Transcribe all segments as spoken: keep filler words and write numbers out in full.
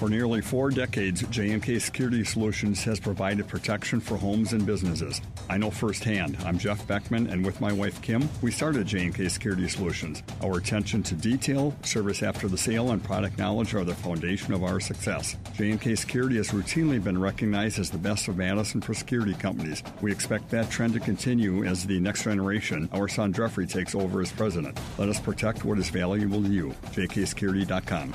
For nearly four decades, J and K Security Solutions has provided protection for homes and businesses. I know firsthand. I'm Jeff Beckman, and with my wife Kim, we started J and K Security Solutions. Our attention to detail, service after the sale, and product knowledge are the foundation of our success. J and K Security has routinely been recognized as the best of Madison for security companies. We expect that trend to continue as the next generation, our son Jeffrey, takes over as president. Let us protect what is valuable to you. J K security dot com.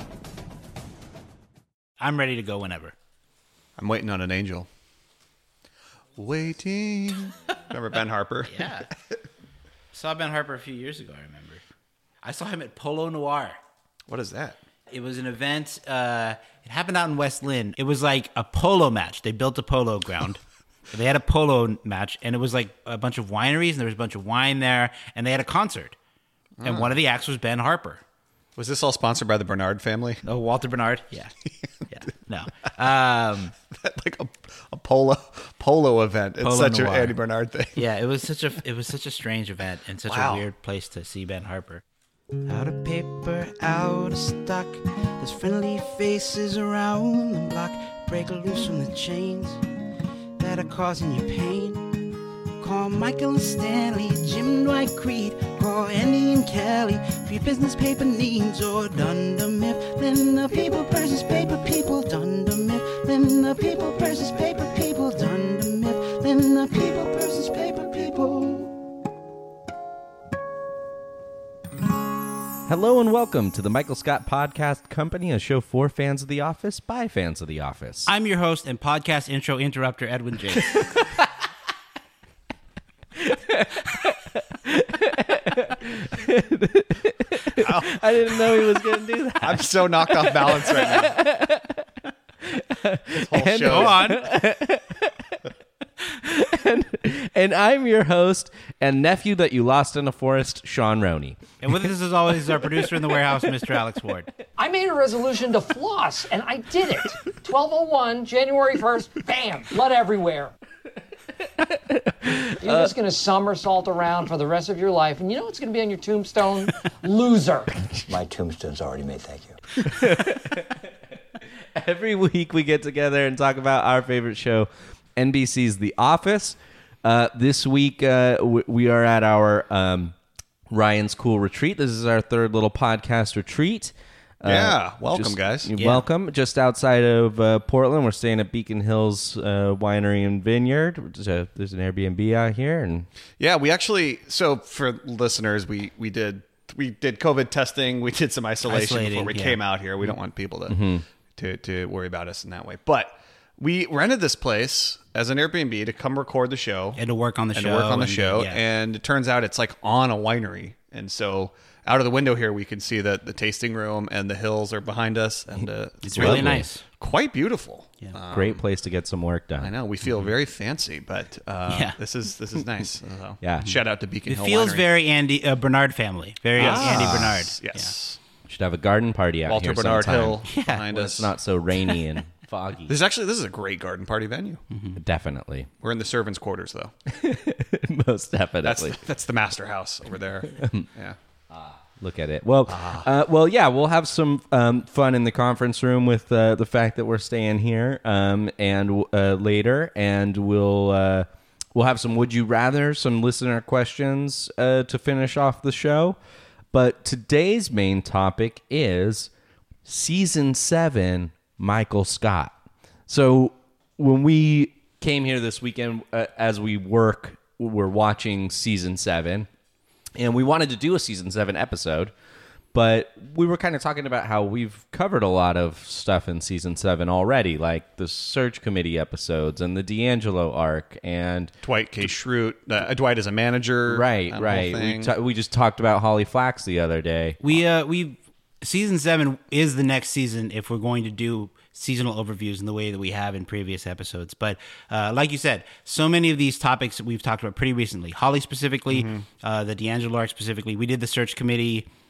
I'm ready to go whenever. I'm waiting on an angel. Waiting. Remember Ben Harper? Yeah. Saw Ben Harper a few years ago, I remember. I saw him at Polo Noir. What is that? It was an event. Uh, it happened out in West Lynn. It was like a polo match. They built a polo ground. They had a polo match, and it was like a bunch of wineries, and there was a bunch of wine there, and they had a concert. Oh. And one of the acts was Ben Harper. Was this all sponsored by the Bernard family? Oh, Walter Bernard? Yeah. Yeah. No. Um, like a, a polo polo event. It's Polo such Noir. an Andy Bernard thing. Yeah, it was such a it was such a strange event and such Wow. a weird place to see Ben Harper. Out of paper, out of stock. There's friendly faces around the block. Break loose from the chains that are causing you pain. Call Michael and Stanley, Jim, Dwight, Creed. Call Andy and Kelly for your business paper needs. Or Dunder Mifflin, the people versus paper people. Dunder Mifflin, the people versus paper people. Dunder Mifflin, the people versus paper people. Hello and welcome to the Michael Scott Podcast Company, a show for fans of The Office by fans of The Office. I'm your host and podcast intro interrupter, Edwin James. I didn't know he was going to do that. I'm so knocked off balance right now. This whole And- show. Go on. and, and I'm your host and nephew that you lost in a forest, Sean Roney. And with us, as always, is our producer in the warehouse, Mister Alex Ward. I made a resolution to floss, and I did it. twelve oh one, January first, bam, blood everywhere. You're just going to somersault around for the rest of your life, and you know what's going to be on your tombstone? Loser. My tombstone's already made, thank you. Every week we get together and talk about our favorite show, N B C's The Office. Uh, this week uh, w- we are at our um, Ryan's Cool Retreat. This is our third little podcast retreat. Uh, Yeah, welcome, just- guys. You're Yeah. Welcome. Just outside of uh, Portland, we're staying at Beacon Hills uh, Winery and Vineyard. There's, a, there's an Airbnb out here, and Yeah, we actually. So for listeners, we we did we did COVID testing. We did some isolation Isolating, before we yeah. came out here. We don't want people to Mm-hmm. to to worry about us in that way. But we rented this place as an Airbnb to come record the show And to work on the and show. to work on the and, show. yeah. And it turns out it's like on a winery, and so out of the window here we can see that the tasting room and the hills are behind us, and uh, It's really lovely. nice. quite beautiful. Yeah. Um, great place to get some work done. I know we feel very fancy, but uh, Yeah. this is this is nice. So, Yeah. shout out to Beacon It Hill feels Winery. very Andy uh, Bernard family. Very uh, Andy Bernard. Yes, Should have a garden party out Walter here Bernard sometime. Hill Yeah. behind Where us. it's not so rainy and foggy. This is actually this is a great garden party venue. Definitely. We're in the servants' quarters though. Most That's definitely. that's the master house over there. Yeah. Look at it. Well, uh, well, yeah, we'll have some um, fun in the conference room with uh, the fact that we're staying here, um, and uh, later, and we'll uh, we'll have some would you rather, some listener questions uh, to finish off the show. But today's main topic is season seven, Michael Scott. So when we came here this weekend, uh, as we work, we're watching season seven. And we wanted to do a season seven episode, but we were kind of talking about how we've covered a lot of stuff in season seven already, like the search committee episodes and the D'Angelo arc, and Dwight K. Schrute. Uh, Dwight is a manager. right, that whole right. We, thing. ta- we just talked about Holly Flax the other day. We uh we season seven is the next season if we're going to do seasonal overviews in the way that we have in previous episodes. But uh, like you said, so many of these topics that we've talked about pretty recently, Holly specifically, uh, the D'Angelo arc specifically. We did the search committee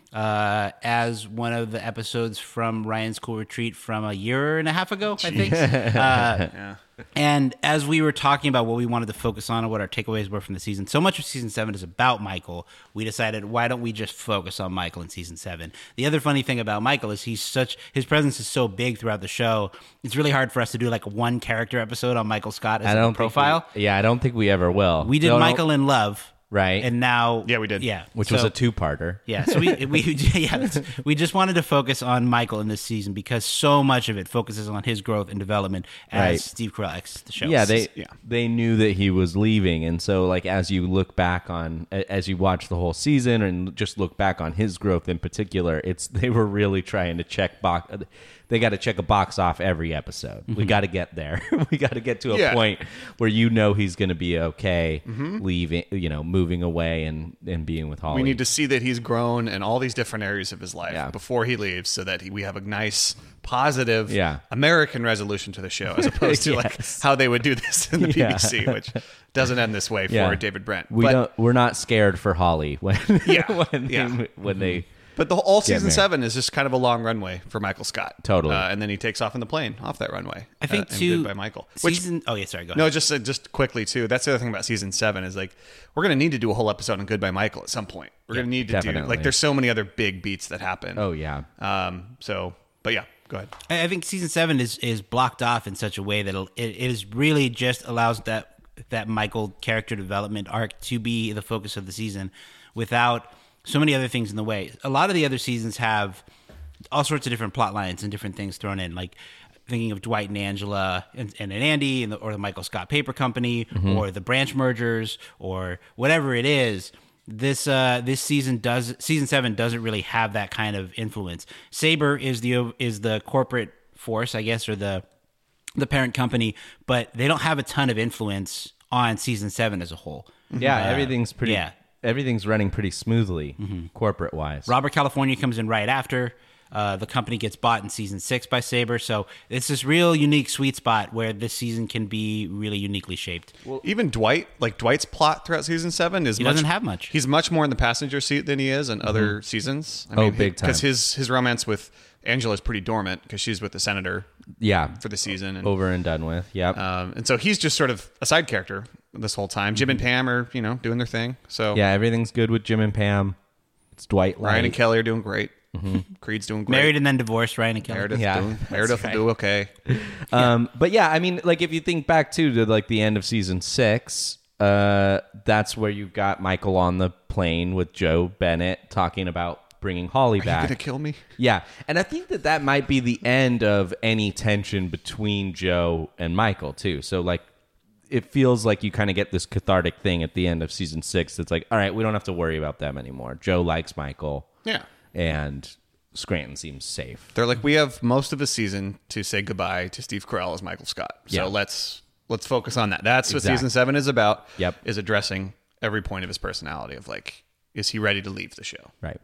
uh, as one of the episodes from Ryan's Cool Retreat from a year and a half ago, I think. uh, Yeah. And as we were talking about what we wanted to focus on and what our takeaways were from the season, so much of season seven is about Michael. We decided, why don't we just focus on Michael in season seven? The other funny thing about Michael is he's such his presence is so big throughout the show. It's really hard for us to do like a one character episode on Michael Scott as I a don't profile. Think we, yeah, I don't think we ever will. We did No, no. Michael in Love, Right. And now, Yeah, we did. Yeah, which so- was a two-parter. Yeah, so we we yeah that's- we just wanted to focus on Michael in this season because so much of it focuses on his growth and development as Right. Steve Carell exits the show. Yeah, they Yeah. they knew that he was leaving, and so like as you look back on as you watch the whole season and just look back on his growth in particular, it's they were really trying to check box. They got to check a box off every episode. We got to get there. we got to get to a Yeah. point where you know he's going to be okay leaving, you know, moving away and and being with Holly. We need to see that he's grown in all these different areas of his life Yeah. before he leaves, so that he, we have a nice, positive Yeah. American resolution to the show, as opposed to like Yes. how they would do this in the Yeah. B B C, which doesn't end this way for Yeah. David Brent. We but, don't. We're not scared for Holly when Yeah. when Yeah. they, when they But the all season married. seven is just kind of a long runway for Michael Scott. Totally. uh, and then he takes off in the plane off that runway. I think uh, and too. good by Michael. Which Season. Oh yeah, sorry. Go ahead. no, just uh, just quickly too. That's the other thing about season seven is like we're gonna need to do a whole episode on Goodbye Michael at some point. We're gonna need to definitely. do like there's so many other big beats that happen. oh yeah. Um. So, but yeah, go ahead. I I think season seven is, is blocked off in such a way that it'll, it, it is really just allows that that Michael character development arc to be the focus of the season, without so many other things in the way. A lot of the other seasons have all sorts of different plot lines and different things thrown in, like thinking of Dwight and Angela and, and Andy, and the, or the Michael Scott Paper Company, or the branch mergers, or whatever it is. This uh, this season does season seven doesn't really have that kind of influence. Saber is the is the corporate force, I guess, or the the parent company, but they don't have a ton of influence on season seven as a whole. Yeah, Uh, everything's pretty. yeah. Everything's running pretty smoothly, corporate wise. Robert California comes in right after. Uh, the company gets bought in season six by Saber, so it's this real unique sweet spot where this season can be really uniquely shaped. Well, even Dwight, like Dwight's plot throughout season seven is He much, doesn't have much. He's much more in the passenger seat than he is in other seasons. I Oh, big time. Because his his romance with Angela is pretty dormant because she's with the senator Yeah, for the season, and over and done with. Yep. um, and so he's just sort of a side character this whole time. Jim and Pam are you know doing their thing. So yeah, everything's good with Jim and Pam. It's Dwight. Ryan Light. and Kelly are doing great. Creed's doing great. Married and then divorced, Ryan and Kelly. Meredith Yeah, doing that's Meredith will right. do okay. Um, but yeah, I mean, like if you think back too to like the end of season six, uh, that's where you got Michael on the plane with Joe Bennett talking about bringing Holly Are back. you gonna kill me? Yeah, and I think that that might be the end of any tension between Joe and Michael too. So like, it feels like you kind of get this cathartic thing at the end of season six. It's like, all right, we don't have to worry about them anymore. Joe likes Michael, Yeah. and Scranton seems safe. They're like, we have most of the season to say goodbye to Steve Carell as Michael Scott. So Yeah. let's let's focus on that. That's what Exactly. season seven is about. Yep. Is addressing every point of his personality of like, is he ready to leave the show? Right.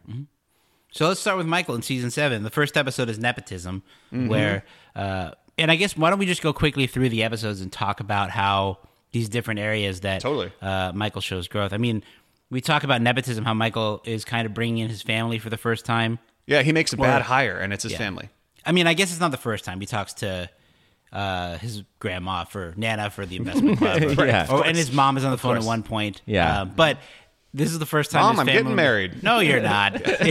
So let's start with Michael in season seven. The first episode is nepotism, where, uh, and I guess why don't we just go quickly through the episodes and talk about how these different areas that Totally. uh, Michael shows growth. I mean, we talk about nepotism, how Michael is kind of bringing in his family for the first time. Yeah, he makes a Well, bad hire, and it's his yeah. family. I mean, I guess it's not the first time he talks to uh, his grandma for Nana for the investment club, or, Yeah. or- and his mom is on the phone at course. one point. Yeah. Uh, but this is the first time. Mom, his I'm family getting married. No, you're not.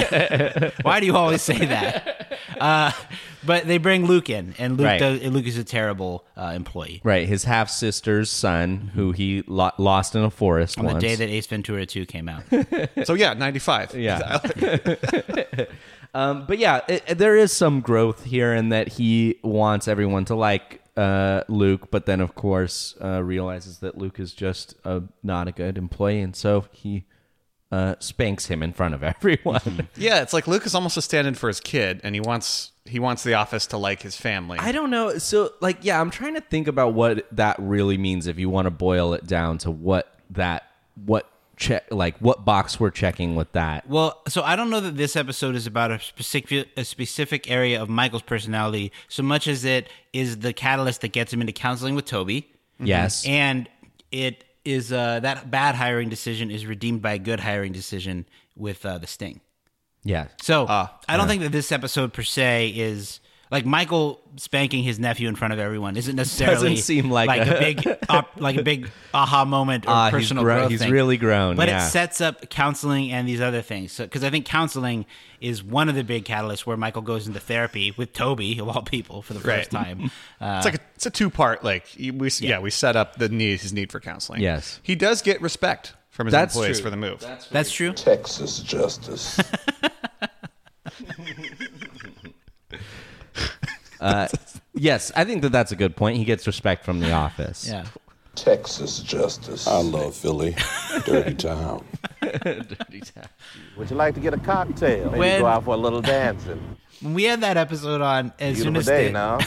Why do you always say that? Uh, but they bring Luke in, and Luke Right. does, and Luke is a terrible uh, employee. Right. His half sister's son, who he lo- lost in a forest On once. the day that Ace Ventura two came out. So yeah, ninety-five. Yeah. um, but yeah, it, it- there is some growth here in that he wants everyone to like uh, Luke, but then of course uh, realizes that Luke is just a, not a good employee, and so he uh, spanks him in front of everyone. Yeah, it's like Luke is almost a stand-in for his kid, and he wants he wants the office to like his family. I don't know. So, like, yeah, I'm trying to think about what that really means if you want to boil it down to what that what check like what box we're checking with that. Well, so I don't know that this episode is about a specific a specific area of Michael's personality so much as it is the catalyst that gets him into counseling with Toby. Yes. And it is uh, that bad hiring decision is redeemed by a good hiring decision with uh, the Sting. Yeah. So Ah, I don't think that this episode per se is like Michael spanking his nephew in front of everyone isn't necessarily Doesn't seem like like a- a, big op, like a big aha moment or Ah, he's personal gro- growth he's thing. really grown, but yeah. it sets up counseling and these other things. So because I think counseling is one of the big catalysts where Michael goes into therapy with Toby of all people for the first Right. time. Uh, It's like a, it's a two part. Like we yeah. we set up the need his need for counseling. Yes. he does get respect from his That's employees true. for the move. that's true. Texas justice. Yes, I think that that's a good point. He gets respect from the office. Yeah. Texas justice. I love Philly. Dirty town. Would you like to get a cocktail? Maybe When- go out for a little dancing. When we had that episode on, as soon Beautiful as day the- now.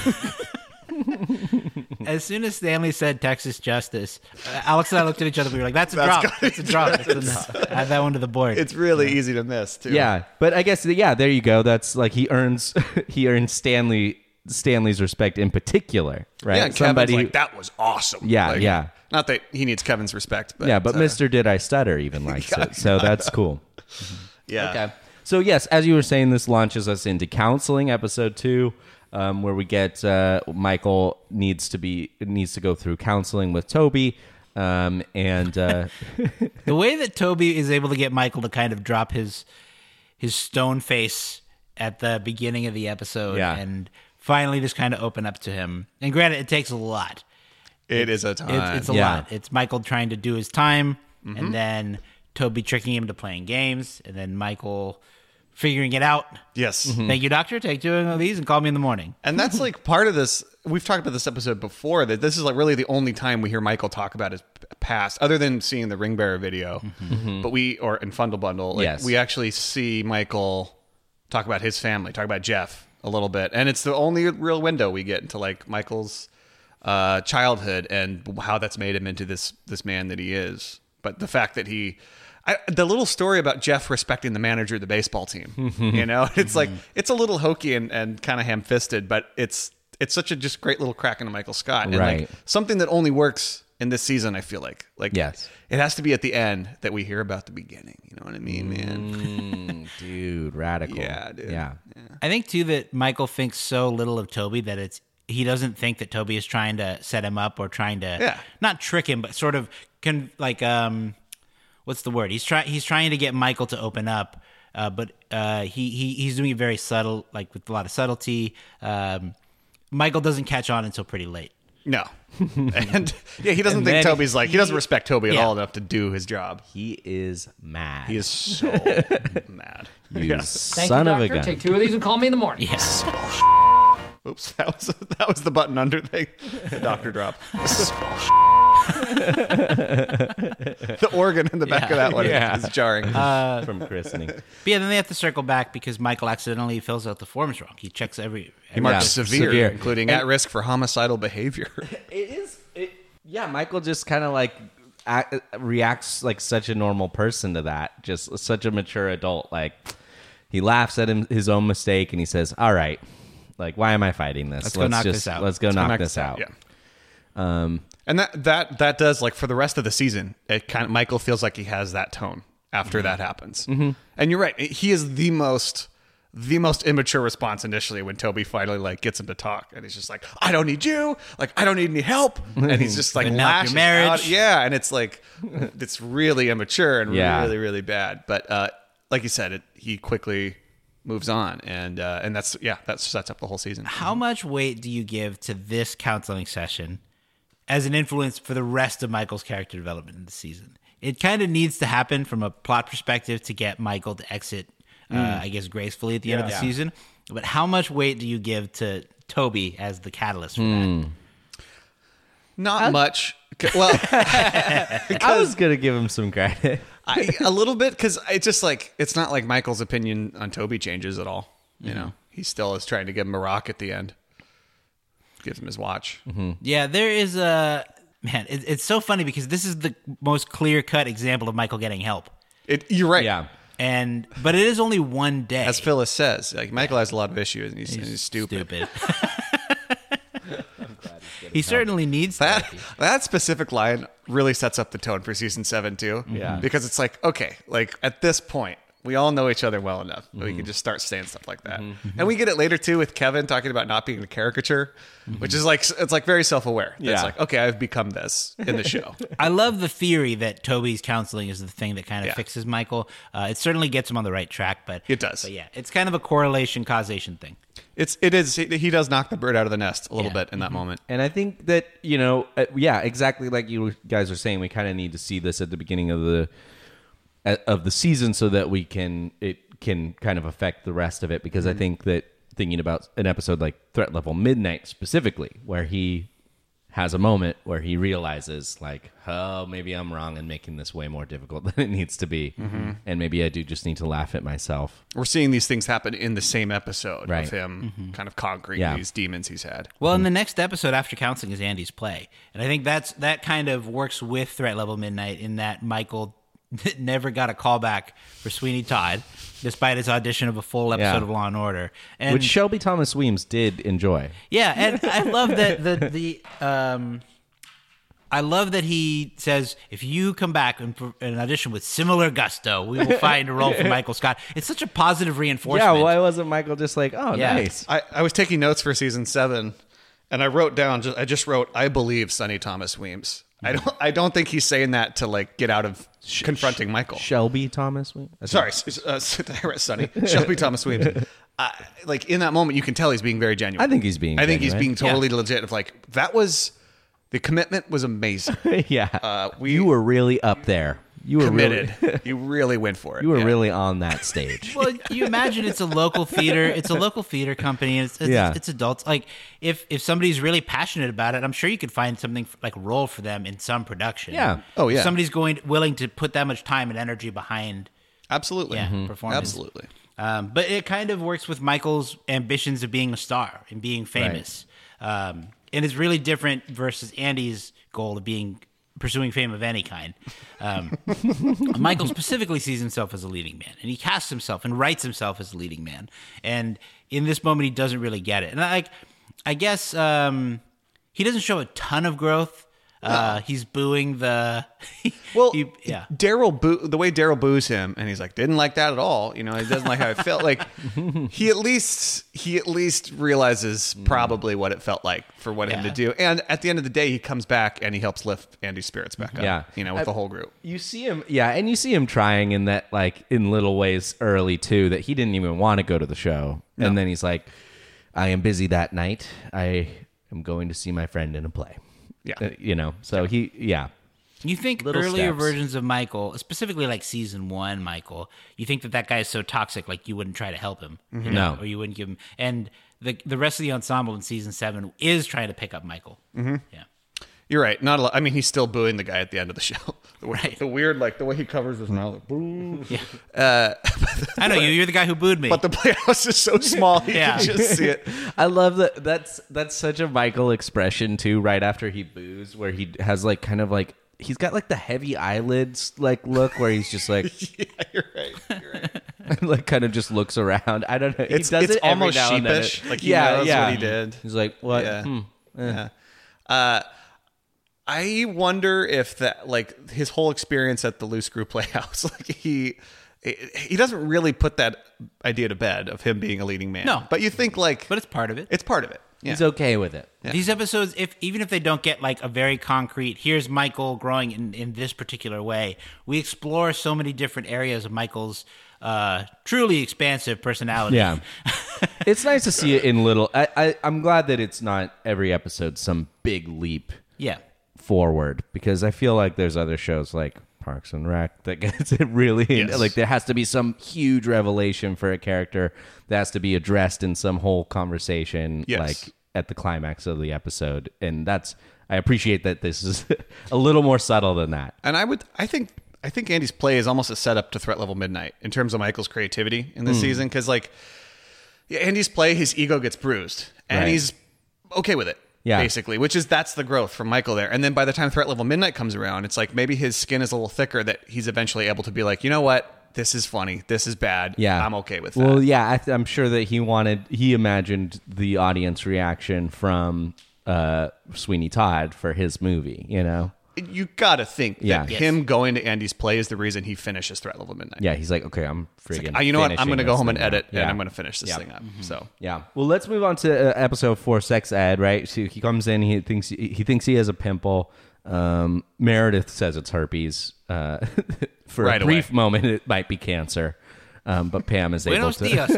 As soon as Stanley said Texas Justice, uh, Alex and I looked at each other. We were like, "That's a That's drop. good. That's a drop." That's enough. Add that one to the board. It's really easy to miss too. Yeah, but I guess yeah, there you go. That's like he earns he earns Stanley Stanley's respect in particular, right? yeah. And Kevin's like, that was awesome. Yeah, Like, yeah. Not that he needs Kevin's respect, but yeah, but uh, Mister Did I Stutter even likes it, so that's cool. yeah. Okay. So yes, as you were saying, this launches us into counseling, episode two, um, where we get uh, Michael needs to be needs to go through counseling with Toby, um, and uh, the way that Toby is able to get Michael to kind of drop his his stone face at the beginning of the episode, Yeah. and finally just kind of open up to him. And granted, it takes a lot. It is a time. It, it's a Yeah. lot. It's Michael trying to do his time, and then Toby tricking him to playing games, and then Michael figuring it out. yes. Thank you, doctor. Take two of these and call me in the morning. And that's like part of this. We've talked about this episode before, that this is like really the only time we hear Michael talk about his past, other than seeing the Ring Bearer video. But we, or in Fundle Bundle, like Yes. we actually see Michael talk about his family, talk about Jeff a little bit. And it's the only real window we get into like Michael's uh, childhood and how that's made him into this, this man that he is. But the fact that he, I, the little story about Jeff respecting the manager of the baseball team, you know, it's like, it's a little hokey and, and kind of ham-fisted, but it's, it's such a just great little crack into Michael Scott. And Right. like something that only works in this season, I feel like. Like, Yes. it has to be at the end that we hear about the beginning. You know what I mean, man? dude, radical. Yeah, dude. Yeah. I think too that Michael thinks so little of Toby that it's he doesn't think that Toby is trying to set him up or trying to Yeah. not trick him, but sort of con- like um, what's the word? He's trying he's trying to get Michael to open up, uh, but uh, he he he's doing it very subtle, like with a lot of subtlety. Um, Michael doesn't catch on until pretty late. No. And yeah, he doesn't And think then Toby's like, he, doesn't respect Toby at Yeah. all enough to do his job. He is mad. He is so mad. you Yeah. Thank son you, of a doctor. gun. Take two of these and call me in the morning. Yes. Oops, that was that was the button under thing. The doctor drop. The organ in the back of that one Yeah. is jarring. From christening. But yeah, then they have to circle back because Michael accidentally fills out the forms wrong. He checks every. he marks yeah, severe, severe. including at risk for homicidal behavior. It is. It, yeah, Michael just kind of like act, reacts like such a normal person to that. Just such a mature adult. Like he laughs at him, his own mistake, and he says, "All right, like why am I fighting this? Let's go knock just this out. let's go Let's knock knock this out." Yeah. Um, and that that that does like for the rest of the season, it kind of Michael feels like he has that tone after that happens. Mm-hmm. And you're right, he is the most the most immature response initially when Toby finally like gets him to talk, and he's just like, "I don't need you, like I don't need any help," and he's just like Couldn't help your lashing marriage. out. Yeah, and it's like it's really immature and Yeah. really really bad. But uh, like you said, it he quickly moves on, and uh, and that's yeah that sets up the whole season. How much weight do you give to this counseling session as an influence for the rest of Michael's character development in the season? It kind of needs to happen from a plot perspective to get Michael to exit, uh, I guess, gracefully at the end of the Yeah. season. But how much weight do you give to Toby as the catalyst for Hmm. that? Not much. Well, I was gonna give him some credit. I, a little bit, because it's just like it's not like Michael's opinion on Toby changes at all. You know, he still is trying to give him a rock at the end. Gives him his watch. Yeah, there is a man. It, it's so funny because this is the most clear cut example of Michael getting help, It, you're right. Yeah. and but it is only one day. As Phyllis says, like Michael has a lot of issues, and he's, and he's stupid. Stupid. He certainly needs That therapy. that specific line really sets up the tone for season seven too. Yeah. because it's like, okay, like at this point, we all know each other well enough that we can just start saying stuff like that. And we get it later too with Kevin talking about not being a caricature, which is like, it's like very self-aware. Yeah. It's like, okay, I've become this in the show. I love the theory that Toby's counseling is the thing that kind of Yeah. fixes Michael. Uh, it certainly gets him on the right track, but It does. But yeah, it's kind of a correlation causation thing. It's, it is, he does knock the bird out of the nest a little Yeah. bit in that moment. And I think that, you know, uh, yeah, exactly like you guys are saying, we kind of need to see this at the beginning of the uh, of the season so that we can it can kind of affect the rest of it. Because I think that thinking about an episode like Threat Level Midnight specifically, where he has a moment where he realizes, like, oh, maybe I'm wrong in making this way more difficult than it needs to be. And maybe I do just need to laugh at myself. We're seeing these things happen in the same episode Right. of him kind of conquering Yeah. these demons he's had. Well, in the next episode after counseling is Andy's play, and I think that's that kind of works with Threat Level Midnight in that Michael never got a callback for Sweeney Todd, despite his audition of a full episode Yeah. of Law and Order, and Which Shelby Thomas Weems did enjoy. yeah, and I love that the the um, I love that he says if you come back and, and audition with similar gusto, we will find a role for Michael Scott. It's such a positive reinforcement. Yeah, why wasn't Michael just like, oh, Yeah. nice? I, I was taking notes for season seven, and I wrote down. Just, I just wrote, "I believe Sonny Thomas Weems." I don't. I don't think he's saying that to like get out of confronting Michael. Shelby Thomas Weems? Sorry, uh, Sonny Shelby Thomas Weems. Uh, like in that moment, you can tell he's being very genuine. I think he's being I think he's genuine. being totally legit. Of like that was the commitment was amazing. yeah. Uh, we you were really up there. You were committed. Really, You really went for it. you were Yeah. really on that stage. Well, you imagine it's a local theater. It's a local theater company. And it's it's, Yeah. it's adults. Like if if somebody's really passionate about it, I'm sure you could find something like a role for them in some production. Yeah. Oh, yeah. If somebody's going willing to put that much time and energy behind. Absolutely. Yeah, performance. Absolutely. Um, but it kind of works with Michael's ambitions of being a star and being famous, um, and it's really different versus Andy's goal of being pursuing fame of any kind. Um, Michael specifically sees himself as a leading man, and he casts himself and writes himself as a leading man. And in this moment, he doesn't really get it. And I, like, I guess um, he doesn't show a ton of growth. Uh, he's booing the. Well, he- yeah. Daryl boo the way Daryl boos him, and he's like, didn't like that at all. You know, he doesn't like how I felt. Like he at least he at least realizes probably what it felt like for what him Yeah. to do. And at the end of the day, he comes back and he helps lift Andy's spirits back up. Yeah. you know, with I- the whole group. You see him, yeah, and you see him trying in that, like, in little ways early, too, that he didn't even want to go to the show. And then he's like, I am busy that night. I am going to see my friend in a play. Yeah. Uh, you know, so he, yeah. You think Little earlier steps. versions of Michael, specifically like season one Michael, you think that that guy is so toxic, like you wouldn't try to help him, you know, No. or you wouldn't give him. And the the rest of the ensemble in season seven is trying to pick up Michael. Mm-hmm. Yeah, You're right. Not a lot. I mean, he's still booing the guy at the end of the show. The, way- Right. the weird, like the way he covers his mouth. Like, boo. I know you. You're the guy who booed me. But the playhouse is so small, you Yeah. can just see it. I love that. That's that's such a Michael expression too. Right after he boos, where he has like kind of like he's got like the heavy eyelids like look, where he's just like Yeah, you're right. You're right. like kind of just looks around. I don't know. He It's- does it's it every almost now and then. sheepish, like he yeah, knows yeah. what he did. He's like, what? Yeah. Hmm. Yeah. Uh, I wonder if that, like, his whole experience at the Loose Screw Playhouse, like he he doesn't really put that idea to bed of him being a leading man. No. But you think like, but it's part of it. it's part of it. Yeah. He's okay with it. These episodes, if even if they don't get like a very concrete, here's Michael growing in, in this particular way, we explore so many different areas of Michael's uh, truly expansive personality. Yeah. It's nice to see it in little. I, I I'm glad that it's not every episode some big leap yeah. forward, because I feel like there's other shows like Parks and Rec that gets it really Yes. like there has to be some huge revelation for a character that has to be addressed in some whole conversation, Yes. like at the climax of the episode. And that's I appreciate that this is a little more subtle than that. And I would, I think, I think Andy's play is almost a setup to Threat Level Midnight in terms of Michael's creativity in this season. Because like, yeah, Andy's play, his ego gets bruised, and Right. he's okay with it. Yeah. Basically, which is that's the growth from Michael there. And then by the time Threat Level Midnight comes around, it's like maybe his skin is a little thicker that he's eventually able to be like, you know what, this is funny, this is bad. Yeah, I'm okay with that. Well, yeah, I th- I'm sure that he wanted, he imagined the audience reaction from uh, Sweeney Todd for his movie. You know, you gotta think Yeah. that Yes. him going to Andy's play is the reason he finishes Threat Level Midnight. Yeah, he's like, okay, I'm freaking. Uh, you know what? I'm finishing going to go this home and thing edit, now. Yeah. and I'm going to finish this Yeah. thing up. So Yeah. Well, let's move on to uh, episode four, Sex Ed. Right. So he comes in. He thinks he thinks he has a pimple. Um, Meredith says it's herpes. Uh, for Right a brief away. moment, it might be cancer. Um, but Pam is able Buenos to. dias,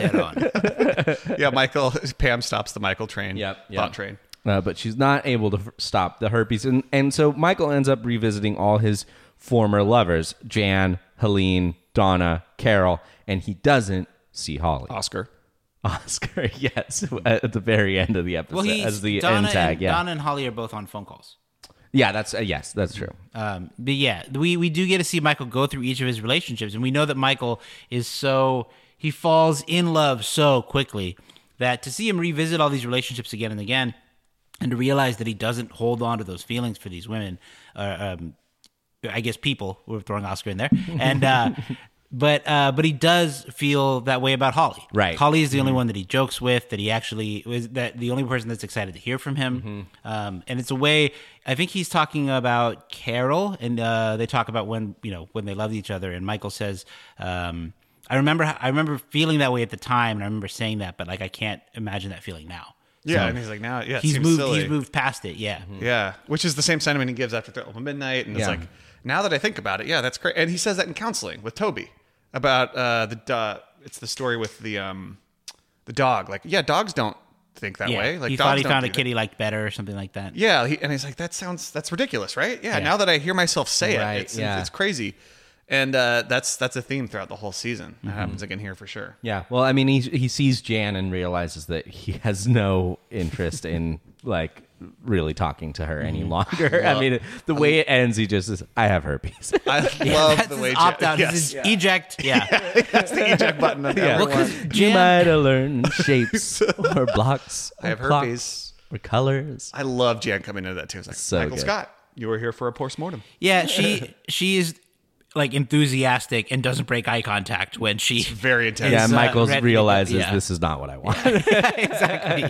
Aaron. yeah, Michael Pam stops the Michael train. Yep, yep. Thought train. Uh, but she's not able to f- stop the herpes, and and so Michael ends up revisiting all his former lovers: Jan, Helene, Donna, Carol, and he doesn't see Holly. Oscar. Oscar, yes, at the very end of the episode Well, he's, as the Donna, end tag. and, Yeah, Donna and Holly are both on phone calls. yeah, that's uh, yes, that's true. Um, but yeah, we, we do get to see Michael go through each of his relationships, and we know that Michael is so he falls in love so quickly that to see him revisit all these relationships again and again, and to realize that he doesn't hold on to those feelings for these women, uh, um, I guess people. We're throwing Oscar in there, and uh, but uh, but he does feel that way about Holly. Right. Holly is the only one that he jokes with. That he actually is that the only person that's excited to hear from him. Mm-hmm. Um, and it's a way. I think he's talking about Carol, and uh, they talk about when you know when they loved each other. And Michael says, um, "I remember. I remember feeling that way at the time, and I remember saying that, but like I can't imagine that feeling now." Yeah, So and he's like, now, yeah, it he's seems moved. silly. He's moved past it. Yeah. Yeah, which is the same sentiment he gives after Threat Level Midnight, and it's Yeah. like, now that I think about it, yeah, that's great. And he says that in counseling with Toby about uh, the uh, it's the story with the um, the dog. Like, yeah, dogs don't think that Yeah. way. Like, he dogs thought he don't found a do kid he liked better or something like that. that. Yeah, he, and he's like, that sounds that's ridiculous, right? Yeah. Yeah. Now that I hear myself say Right, it, it's, yeah. it's crazy, and uh, that's that's a theme throughout the whole season. Mm-hmm. That happens again here for sure. Yeah. Well, I mean, he he sees Jan and realizes that he has no interest in like really talking to her any longer. I mean, the way it ends, he just says, "I have herpes." I Yeah, love that's the his way opt out. Yes. His eject. Yeah. That's the eject button of Yeah. everyone. Well, 'cause You Jan- might have learned shapes or blocks. I have or clocks herpes. or colors. I love Jan coming into that too. It's like, So Michael good. Scott, you were here for a post-mortem. Yeah, she she is like enthusiastic and doesn't break eye contact when she Very intense. Yeah, Is, uh, Michael ready- realizes yeah. this is not what I want. exactly.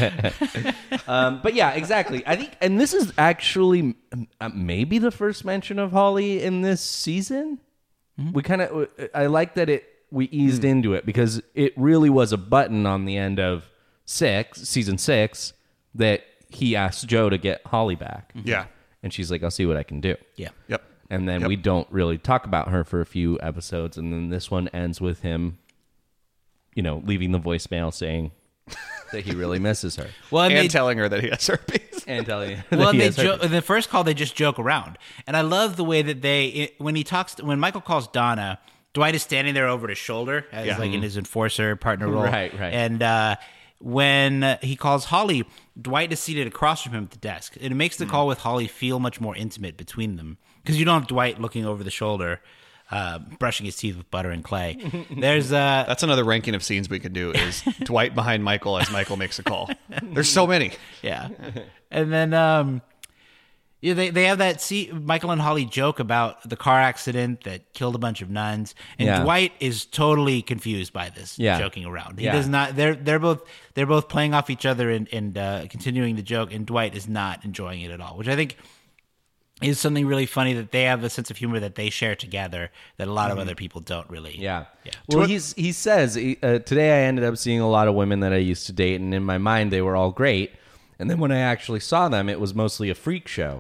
Yeah. Um, but yeah, exactly. I think, and this is actually uh, maybe the first mention of Holly in this season. We kind of, I like that it we eased into it because it really was a button on the end of six, season six, that he asked Joe to get Holly back. Yeah. And she's like, "I'll see what I can do." Yeah. Yep. And then Yep. we don't really talk about her for a few episodes, and then this one ends with him, you know, leaving the voicemail saying that he really misses her. Well, and, And they, telling her that he has herpes. And telling you that well, he and they has jo- herpes. in the first call they just joke around, and I love the way that they it, when he talks to, when Michael calls Donna, Dwight is standing there over his shoulder as Yeah. like in his enforcer partner role, Right, right. And uh, when he calls Holly, Dwight is seated across from him at the desk, and it makes the call with Holly feel much more intimate between them because you don't have Dwight looking over the shoulder. Uh, brushing his teeth with butter and clay. There's uh, That's another ranking of scenes we could do is Dwight behind Michael as Michael makes a call. There's so many. yeah, and then um, yeah, they they have that. See, Michael and Holly joke about the car accident that killed a bunch of nuns, and Yeah. Dwight is totally confused by this Yeah. joking around. He Yeah. does not. They're they're both they're both playing off each other and and uh, continuing the joke, and Dwight is not enjoying it at all, which I think is something really funny that they have a sense of humor that they share together that a lot of other people don't really. Yeah. Yeah. Well, he's he says he, uh, today I ended up seeing a lot of women that I used to date, and in my mind they were all great, and then when I actually saw them, it was mostly a freak show.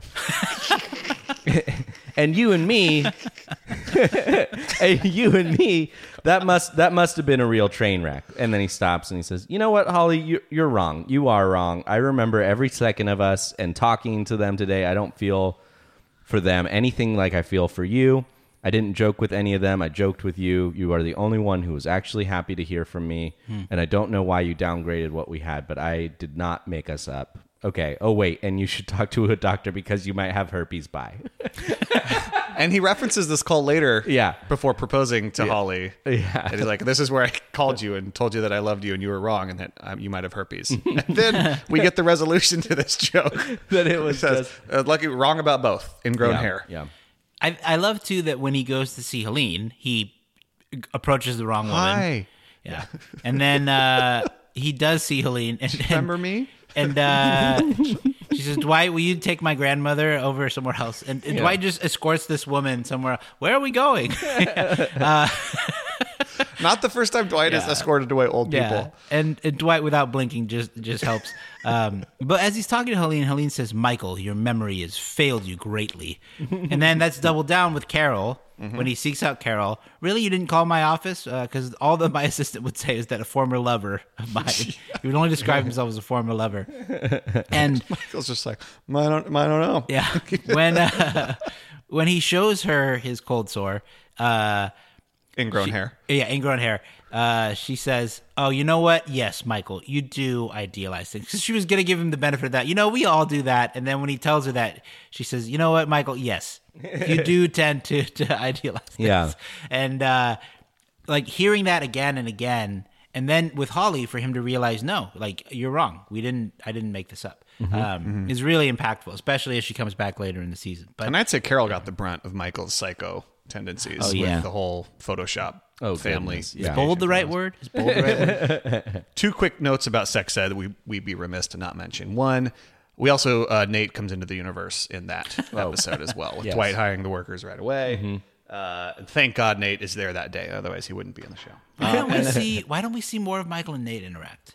And you and me, and you and me, that must that must have been a real train wreck. And then he stops and he says, "You know what, Holly, you, you're wrong. You are wrong. I remember every second of us and talking to them today. I don't feel for them anything like I feel for you. I didn't joke with any of them. I joked with you. You are the only one who was actually happy to hear from me. And I don't know why you downgraded what we had, but I did not make us up. Okay. Oh, wait. And you should talk to a doctor because you might have herpes. Bye." And he references this call later Yeah. before proposing to Holly. Yeah. And he's like, this is where I called you and told you that I loved you and you were wrong and that um, you might have herpes. And then we get the resolution to this joke. That it was It says, just- uh, lucky, wrong about both. Ingrown Yeah. hair. Yeah. I I love too that when he goes to see Helene, he approaches the wrong woman. Hi. Yeah. And then uh, he does see Helene. And, and, Remember me? And uh, she says, Dwight, will you take my grandmother over somewhere else? And, and Yeah. Dwight just escorts this woman somewhere. Where are we going? uh, Not the first time Dwight has Yeah. escorted away old people. And, and Dwight, without blinking, just just helps. Um, but as he's talking to Helene, Helene says, Michael, your memory has failed you greatly. And then that's doubled down with Carol when he seeks out Carol. Really, you didn't call my office? Because all that my assistant would say is that a former lover of mine. He would only describe himself as a former lover. And Michael's just like, I don't, I don't know. yeah, when uh, when he shows her his cold sore, uh, Ingrown she- hair. Yeah, ingrown hair. Uh, she says, "Oh, you know what? Yes, Michael, you do idealize things." Because she was gonna give him the benefit of that. You know, we all do that. And then when he tells her that, she says, "You know what, Michael? Yes, you do tend to to idealize things." Yeah. And uh, like hearing that again and again, and then with Holly for him to realize, no, like you're wrong. We didn't. I didn't make this up. Um, is really impactful, especially as she comes back later in the season. But And I'd say Carol got the brunt of Michael's psycho tendencies Oh, yeah. with the whole Photoshop Oh, family. goodness. Yeah. bold the right word? Is bold the right word? Two quick notes about sex ed that we, we'd be remiss to not mention. One, we also, uh, Nate comes into the universe in that episode as well, with Yes. Dwight hiring the workers right away. Uh, thank God Nate is there that day. Otherwise, he wouldn't be in the show. Why don't we see? Why don't we see more of Michael and Nate interact?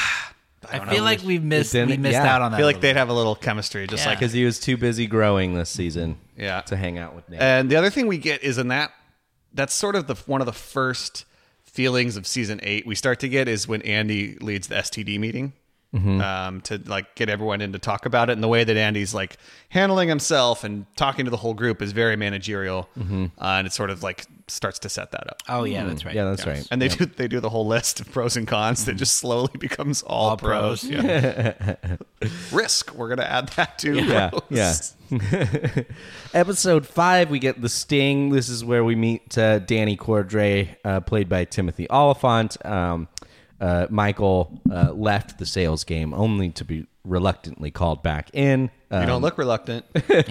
I, don't feel know. like we've missed didn't- we missed yeah. out on that. I feel a like little they'd have a little chemistry, just Yeah. like Because he was too busy growing this season Yeah. to hang out with Nate. And the other thing we get is in that that's sort of the one of the first feelings of season eight we start to get is when Andy leads the S T D meeting um, to like get everyone in to talk about it. And the way that Andy's like handling himself and talking to the whole group is very managerial, uh, and it sort of like starts to set that up. Oh yeah, that's right. yeah, that's right. And they do they do the whole list of pros and cons that just slowly becomes all, All pros. pros. Yeah. Risk. We're gonna add that to Yeah, pros. yeah. Episode five, we get the sting. This is where we meet uh, Danny Cordray, uh, played by Timothy Oliphant. Um, uh, Michael uh, left the sales game only to be reluctantly called back in. Um, You don't look reluctant.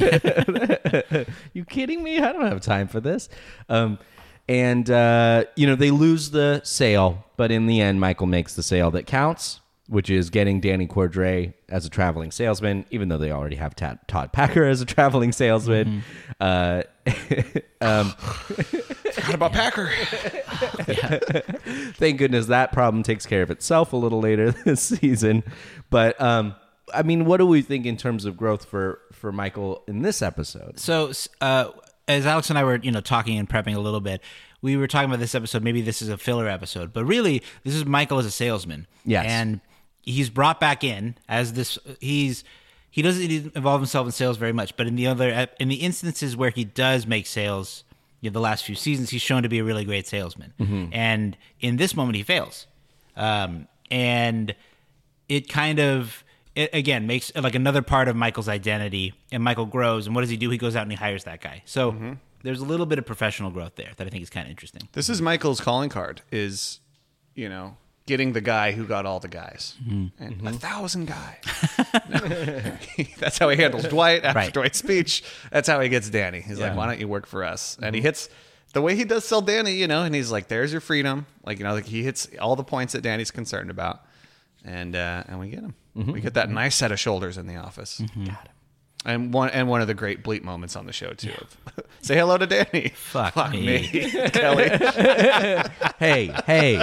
you kidding me? I don't have time for this. Um, and, uh, you know, they lose the sale, but in the end, Michael makes the sale that counts, which is getting Danny Cordray as a traveling salesman, even though they already have Tad, Todd Packer as a traveling salesman. Uh, um, Forgot about Packer. thank goodness that problem takes care of itself a little later this season. But, um, I mean, what do we think in terms of growth for, for Michael in this episode? So, uh, as Alex and I were, you know, talking and prepping a little bit, we were talking about this episode. Maybe this is a filler episode, but really, this is Michael as a salesman. Yes. And he's brought back in as this. He's he doesn't involve himself in sales very much, but in the other in the instances where he does make sales, you know, the last few seasons, he's shown to be a really great salesman. And in this moment, he fails, um, and it kind of. It, again, makes like another part of Michael's identity, and Michael grows. And what does he do? He goes out and he hires that guy. So there's a little bit of professional growth there that I think is kind of interesting. This is Michael's calling card is, you know, getting the guy who got all the guys. And a thousand guys. No. That's how he handles Dwight after Right. Dwight's speech. That's how he gets Danny. He's like, why don't you work for us? And he hits the way he does sell Danny, you know, and he's like, there's your freedom. Like, you know, like he hits all the points that Danny's concerned about. And uh, and we get him. We get that nice set of shoulders in the office. Got him. And one and one of the great bleep moments on the show too. Of, say hello to Danny. Fuck me. Kelly. Hey, hey.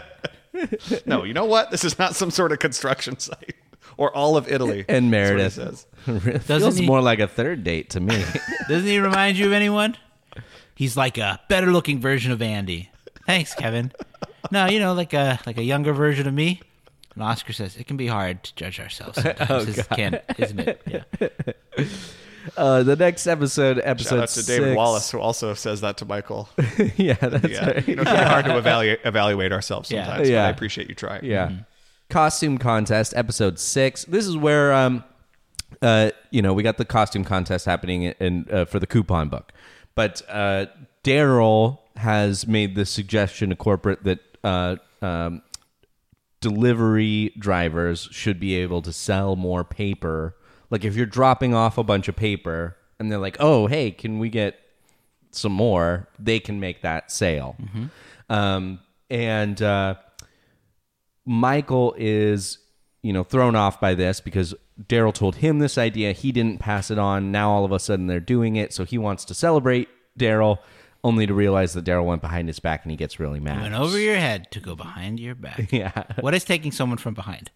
No, you know what? This is not some sort of construction site or all of Italy. And That's Meredith. what he says. Feels he- more like a third date to me. Doesn't he remind you of anyone? He's like a better looking version of Andy. Thanks, Kevin. No, you know, like a like a younger version of me. And Oscar says it can be hard to judge ourselves sometimes, oh, can, isn't it? Yeah. Uh, the next episode, episode Shout out to David six. Wallace, who also says that to Michael. yeah, that's Yeah, right. you know, it's really hard to evaluate evaluate ourselves Yeah. sometimes. Yeah. But I appreciate you trying. Yeah. Costume contest, episode six. This is where, um, uh, you know, we got the costume contest happening in, in uh, for the coupon book, but uh, Daryl has made the suggestion to corporate that uh, um, delivery drivers should be able to sell more paper. Like if you're dropping off a bunch of paper and they're like, "Oh, hey, can we get some more?" They can make that sale. Um, and uh, Michael is, you know, thrown off by this because Daryl told him this idea. He didn't pass it on. Now all of a sudden they're doing it. So he wants to celebrate Daryl, only to realize that Daryl went behind his back and he gets really mad. Went over your head to go behind your back. Yeah. What is taking someone from behind?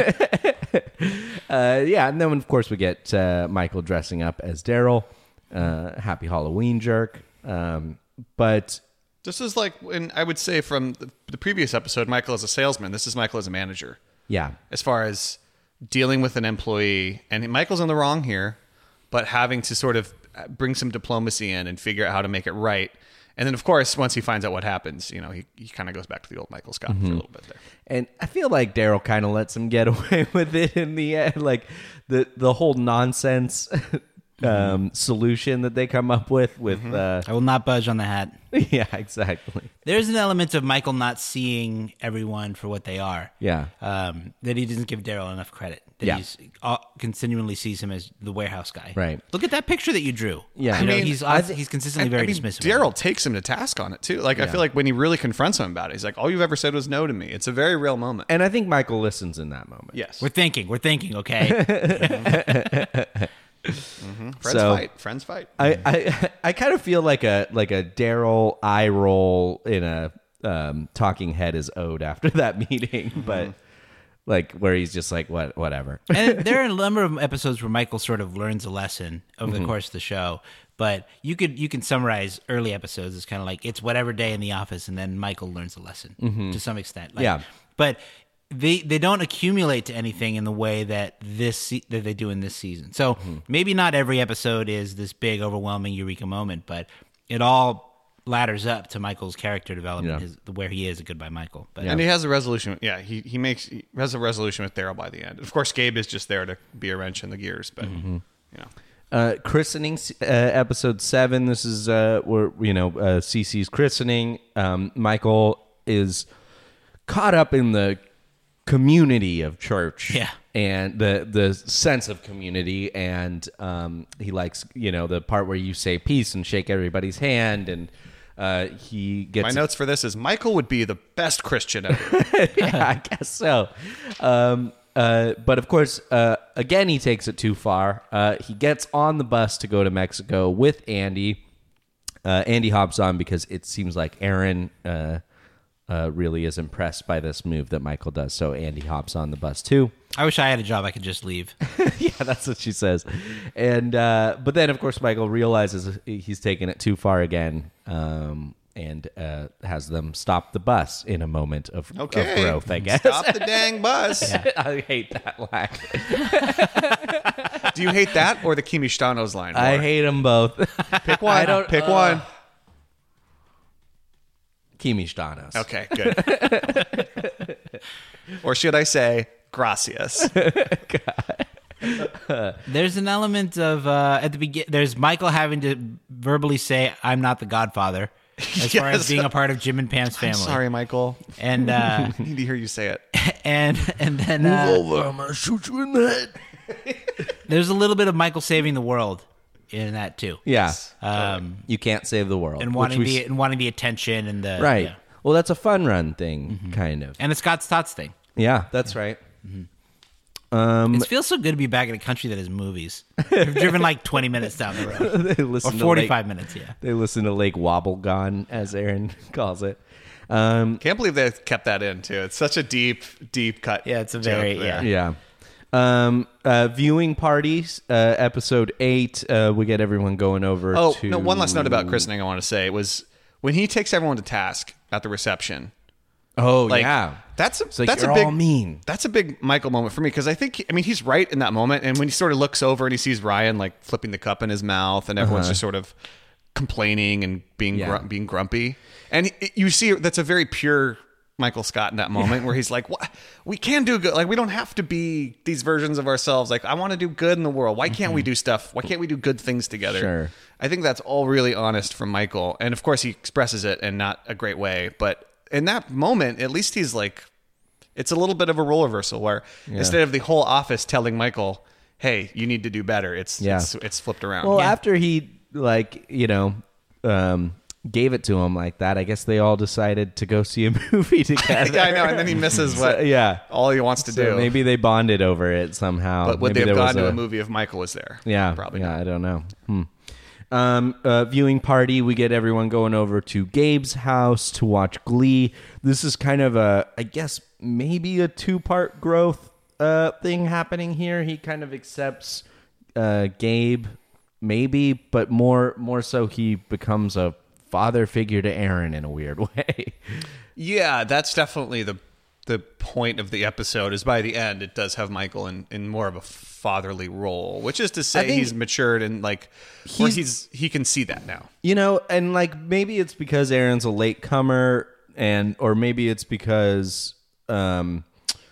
uh, yeah. And then, of course, we get uh, Michael dressing up as Daryl. Uh, happy Halloween jerk. Um, but This is like, when I would say from the, the previous episode, Michael as a salesman. This is Michael as a manager. yeah. As far as dealing with an employee, and Michael's in the wrong here, but having to sort of bring some diplomacy in and figure out how to make it right. And then, of course, once he finds out what happens, you know, he, he kind of goes back to the old Michael Scott Mm-hmm. for a little bit there. And I feel like Daryl kind of lets him get away with it in the end. Like the, the whole nonsense um, solution that they come up with. with Mm-hmm. uh, I will not budge on the hat. yeah, exactly. There's an element of Michael not seeing everyone for what they are. Yeah. Um, that he doesn't give Daryl enough credit. That Yeah. he's uh, continually sees him as the warehouse guy. Right. Look at that picture that you drew. Yeah. You I know, mean, he's I uh, he's consistently And, very I mean, dismissive. Daryl takes him to task on it, too. Like, I Yeah. feel like when he really confronts him about it, he's like, all you've ever said was no to me. It's a very real moment. And I think Michael listens in that moment. Yes. We're thinking. We're thinking. Okay. Friends so- fight. Friends fight. I, I I kind of feel like a like a Daryl eye roll in a um, talking head is owed after that meeting, but like where he's just like what whatever. And there are a number of episodes where Michael sort of learns a lesson over the course of the show. But you could you can summarize early episodes as kind of like it's whatever day in the office, and then Michael learns a lesson to some extent. Like, Yeah. but they they don't accumulate to anything in the way that this se- that they do in this season. So maybe not every episode is this big, overwhelming eureka moment, but it all ladders up to Michael's character development, Yeah. his, where he is a goodbye Michael. But And he has a resolution. Yeah, he, he makes he has a resolution with Daryl by the end. Of course, Gabe is just there to be a wrench in the gears, but you know. Uh, christening uh, episode seven. This is uh, where you know uh, Cece's christening. Um, Michael is caught up in the community of church, Yeah. and the the sense of community, and um, he likes you know the part where you say peace and shake everybody's hand, and uh, he gets My notes for this is Michael would be the best Christian ever. yeah, I guess so. Um, uh, but of course, uh, again, he takes it too far. Uh, he gets on the bus to go to Mexico with Andy. Uh, Andy hops on because it seems like Aaron uh, uh, really is impressed by this move that Michael does. So Andy hops on the bus too. I wish I had a job I could just leave. Yeah, that's what she says. And uh, but then, of course, Michael realizes he's taken it too far again, um, and uh, has them stop the bus in a moment of, Okay. of growth, I guess. Stop the dang bus. I hate that line. Do you hate that or the Kimi Stano's line? More? I hate them both. Pick one. I don't- Pick uh, one. Kimi Stanos. Okay, good. Or should I say, gracias? There's an element of uh, at the begin. There's Michael having to verbally say, "I'm not the Godfather," as far as Yes. being a part of Jim and Pam's family. Sorry, Michael. And uh, I need to hear you say it. and and then uh, Over, I'm gonna shoot you in the head. there's a little bit of Michael saving the world in that too. Yeah. Um, You can't save the world. and which wanting we the s- and wanting the attention and the right. yeah. Well, that's a fun run thing, kind of. and the Scott Stotts thing. Yeah, that's right. It feels so good to be back in a country that has movies. You've driven like twenty minutes down the road, they or listen to forty-five Lake, minutes. Yeah. They listen to Lake Wobblegone, as Aaron calls it. Um, Can't believe they kept that in, too. It's such a deep, deep cut. Yeah, it's a joke very- there. yeah. yeah. Um, uh, viewing parties, uh, episode eight. Uh, we get everyone going over. Oh, to... no, one last note about christening I want to say was when he takes everyone to task at the reception. Oh, Like, yeah. That's a, It's like, that's you're a big all mean. That's a big Michael moment for me because I think I mean he's right in that moment, and when he sort of looks over and he sees Ryan like flipping the cup in his mouth, and everyone's Uh-huh. just sort of complaining and being Yeah. gru- being grumpy, and he- you see that's a very pure Michael Scott in that moment where he's like, "What? We can do good. Like we don't have to be these versions of ourselves. Like I want to do good in the world. Why can't we do stuff? Why can't we do good things together?" Sure. I think that's all really honest from Michael, and of course he expresses it in not a great way, but in that moment, at least he's like, it's a little bit of a role reversal where instead of the whole office telling Michael, "Hey, you need to do better," it's Yeah. it's, it's flipped around. Well, Yeah. after he, like, you know, um, gave it to him like that. I guess they all decided to go see a movie together. Yeah, I know, and then he misses what So, yeah. all he wants to So do. maybe they bonded over it somehow. But would Maybe they have there gone was to a movie if Michael was there? Yeah, Probably yeah, not. I don't know. Hmm. Um, uh, viewing party, we get everyone going over to Gabe's house to watch Glee. This is kind of a, I guess, maybe a two-part growth uh, thing happening here. He kind of accepts uh, Gabe, maybe, but more more so he becomes a father figure to Aaron in a weird way. Yeah, that's definitely the the point of the episode. Is by the end, it does have Michael in, in more of a fatherly role, which is to say think he's matured and like where he's- he's he can see that now. You know, and like maybe it's because Aaron's a late comer, and or maybe it's because um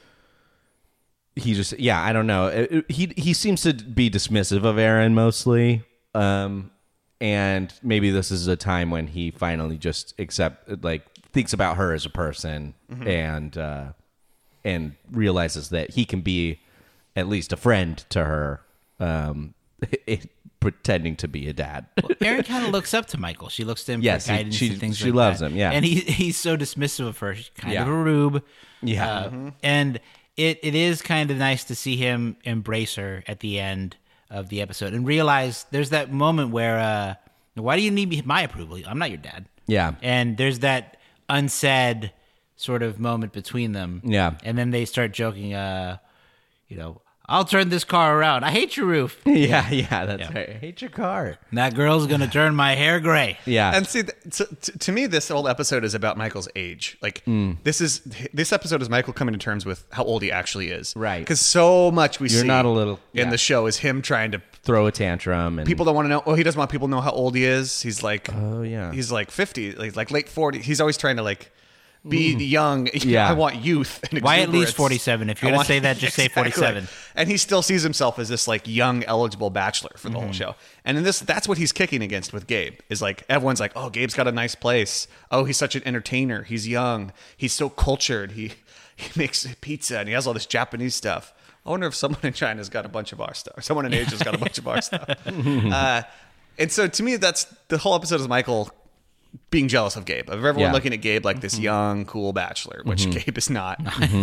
he just yeah I don't know. It- it- he he seems to be dismissive of Aaron mostly, um, and maybe this is a time when he finally just accept like thinks about her as a person and uh, and realizes that he can be at least a friend to her, um, pretending to be a dad. Aaron kind of looks up to Michael. She looks to him Yes, for he- guidance she- and things she like loves that. him, yeah. And he he's so dismissive of her. She's kind Yeah. of a rube. Yeah. Uh, And it, it is kind of nice to see him embrace her at the end of the episode and realize there's that moment where, uh, why do you need my approval? I'm not your dad. Yeah. And there's that unsaid sort of moment between them. Yeah. And then they start joking, uh, you know, I'll turn this car around. I hate your roof. yeah, yeah, that's Yeah. right. I hate your car. And that girl's going to turn my hair gray. Yeah. And see, th- to, to to me, this whole episode is about Michael's age. Like this is this episode is Michael coming to terms with how old he actually is. Right. Because so much we You're see not a little- in yeah. the show is him trying to. Throw a tantrum and People don't want to know. Oh, he doesn't want people to know how old he is. He's like, Oh, yeah. he's like fifty, like like late forty. He's always trying to like be young. Yeah. I want youth. And Why at least exuberance. forty-seven? If you're I gonna want- say that, just say forty-seven. And he still sees himself as this like young, eligible bachelor for the Mm-hmm. whole show. And in this, that's what he's kicking against with Gabe. Is like everyone's like, oh, Gabe's got a nice place. Oh, he's such an entertainer. He's young. He's so cultured. He he makes pizza and he has all this Japanese stuff. I wonder if someone in China's got a bunch of our stuff. Someone in Asia's got a bunch of our stuff. Uh, and so to me, that's the whole episode is Michael being jealous of Gabe, of everyone Yeah. looking at Gabe like this young, cool bachelor, which Gabe is not.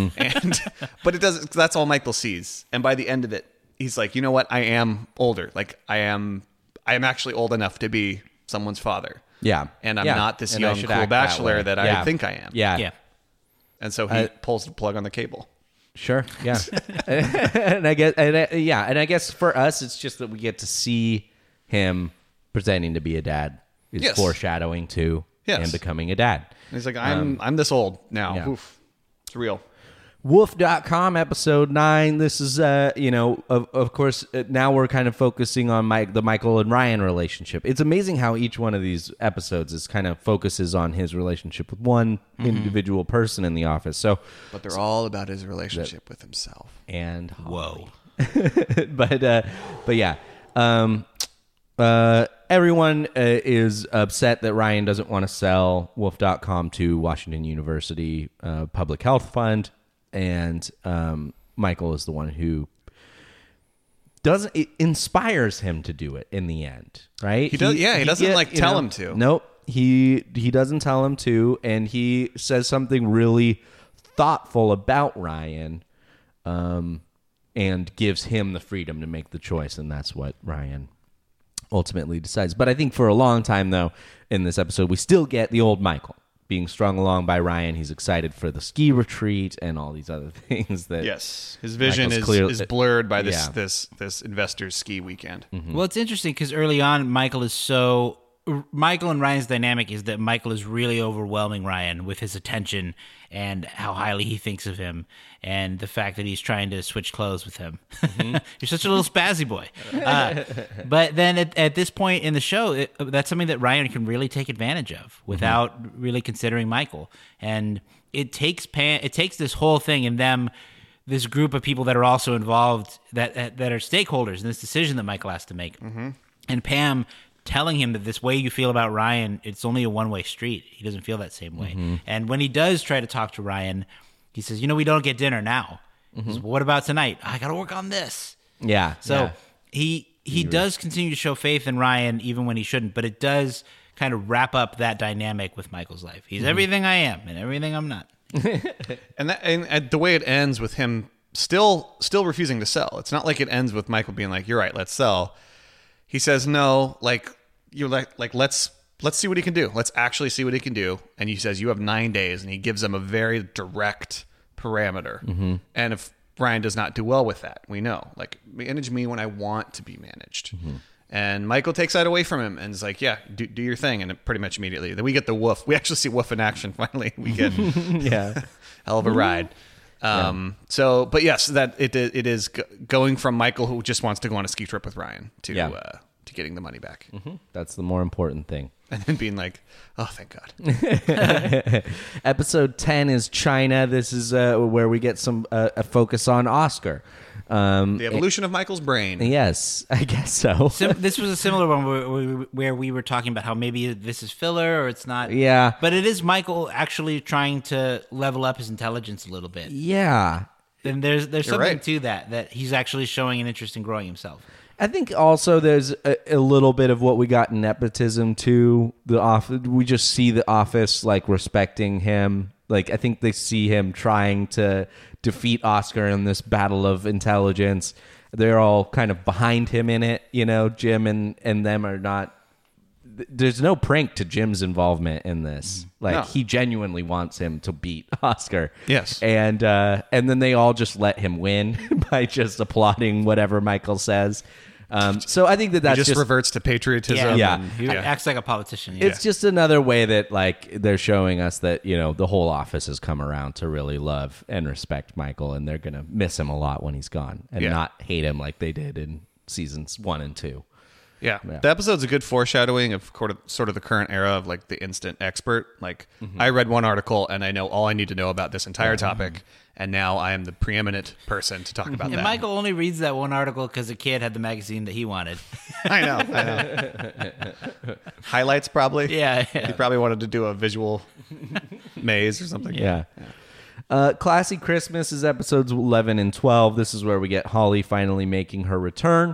And but it doesn't. That's all Michael sees. And by the end of it, he's like, you know what? I am older. Like I am. I am actually old enough to be someone's father. yeah, And I'm Yeah. not this And I young, should cool act bachelor way. that, I Yeah. think I am. Yeah, Yeah. And so he Uh, pulls the plug on the cable. Sure. Yeah. and I guess, and I, yeah, and I guess for us, it's just that we get to see him pretending to be a dad. Is Yes. foreshadowing to Yes. and becoming a dad. And he's like, I'm I'm this old now. Um, yeah. Oof. It's real. Wolf dot com episode nine. This is, uh, you know, of, of course, uh, now we're kind of focusing on Mike, the Michael and Ryan relationship. It's amazing how each one of these episodes is kind of focuses on his relationship with one individual person in the office. So, But they're all about his relationship with himself. and Whoa. but uh, but yeah, um, uh, everyone uh, is upset that Ryan doesn't want to sell Wolf dot com to Washington University uh, Public Health Fund, and um, Michael is the one who doesn't. It inspires him to do it in the end, right? He does- yeah, he doesn't, like, you tell him to. Nope. He he doesn't tell him to, and he says something really thoughtful about Ryan. Um, and gives him the freedom to make the choice, and that's what Ryan ultimately decides. But I think for a long time, though, in this episode, we still get the old Michael being strung along by Ryan. He's excited for the ski retreat and all these other things that Yes, his vision Michael's is, clear- is blurred by this Yeah. this this investors ski weekend. Well, it's interesting because early on, Michael is so. Michael and Ryan's dynamic is that Michael is really overwhelming Ryan with his attention and how highly he thinks of him, and the fact that he's trying to switch clothes with him. You're such a little spazzy boy. Uh, but then at, at this point in the show, it, that's something that Ryan can really take advantage of without really considering Michael. And it takes Pam, it takes this whole thing and them. This group of people that are also involved, that that, that are stakeholders in this decision that Michael has to make, and Pam telling him that this way you feel about Ryan, it's only a one-way street. He doesn't feel that same way. Mm-hmm. And when he does try to talk to Ryan, he says, you know, we don't get dinner now. He says, well, what about tonight? I got to work on this. yeah. So yeah. he he does continue to show faith in Ryan even when he shouldn't, but it does kind of wrap up that dynamic with Michael's life. He's mm-hmm. everything I am and everything I'm not. and, that, and and the way it ends with him still still refusing to sell. It's not like it ends with Michael being like, "You're right, let's sell." He says, "No, like you like like let's let's see what he can do. Let's actually see what he can do." And he says, "You have nine days," and he gives them a very direct parameter. Mm-hmm. And if Ryan does not do well with that, we know, like, manage me when I want to be managed. Mm-hmm. And Michael takes that away from him and is like, "Yeah, do, do your thing." And pretty much immediately, then we get the woof. We actually see Woof in action. Finally, we get yeah, hell of a ride. Um, yeah. So, but yes, that it it is g- going from Michael, who just wants to go on a ski trip with Ryan, to yeah. uh, to getting the money back. Mm-hmm. That's the more important thing. And then being like, "Oh, thank God." Episode ten is China. This is uh, where we get some uh, a focus on Oscar. Um, the evolution it, of Michael's brain. Yes, I guess so. Sim- this was a similar one where, where we were talking about how maybe this is filler or it's not. Yeah. But it is Michael actually trying to level up his intelligence a little bit. Yeah. And there's there's You're something right. to that, that he's actually showing an interest in growing himself. I think also there's a, a little bit of what we got in nepotism too. The off, we just see the office like respecting him. Like I think they see him trying to defeat Oscar in this battle of intelligence. They're all kind of behind him in it. You know, Jim and, and them are not. There's no prank to Jim's involvement in this. Like no. he genuinely wants him to beat Oscar. Yes, and uh, and then they all just let him win by just applauding whatever Michael says. Um, so I think that that's he just, just reverts to patriotism. Yeah, and, he yeah. acts like a politician. Yeah. It's just another way that like they're showing us that, you know, the whole office has come around to really love and respect Michael, and they're gonna miss him a lot when he's gone, and Yeah. not hate him like they did in seasons one and two. Yeah. Yeah. The episode's a good foreshadowing of sort of, sort of the current era of like the instant expert. Like mm-hmm. I read one article and I know all I need to know about this entire topic, mm-hmm. and now I am the preeminent person to talk about and that. Michael only reads that one article because a kid had the magazine that he wanted. I know. I know. Highlights probably. Yeah, yeah. He probably wanted to do a visual maze or something. Yeah. yeah. Uh, Classy Christmas is episodes eleven and twelve. This is where we get Holly finally making her return.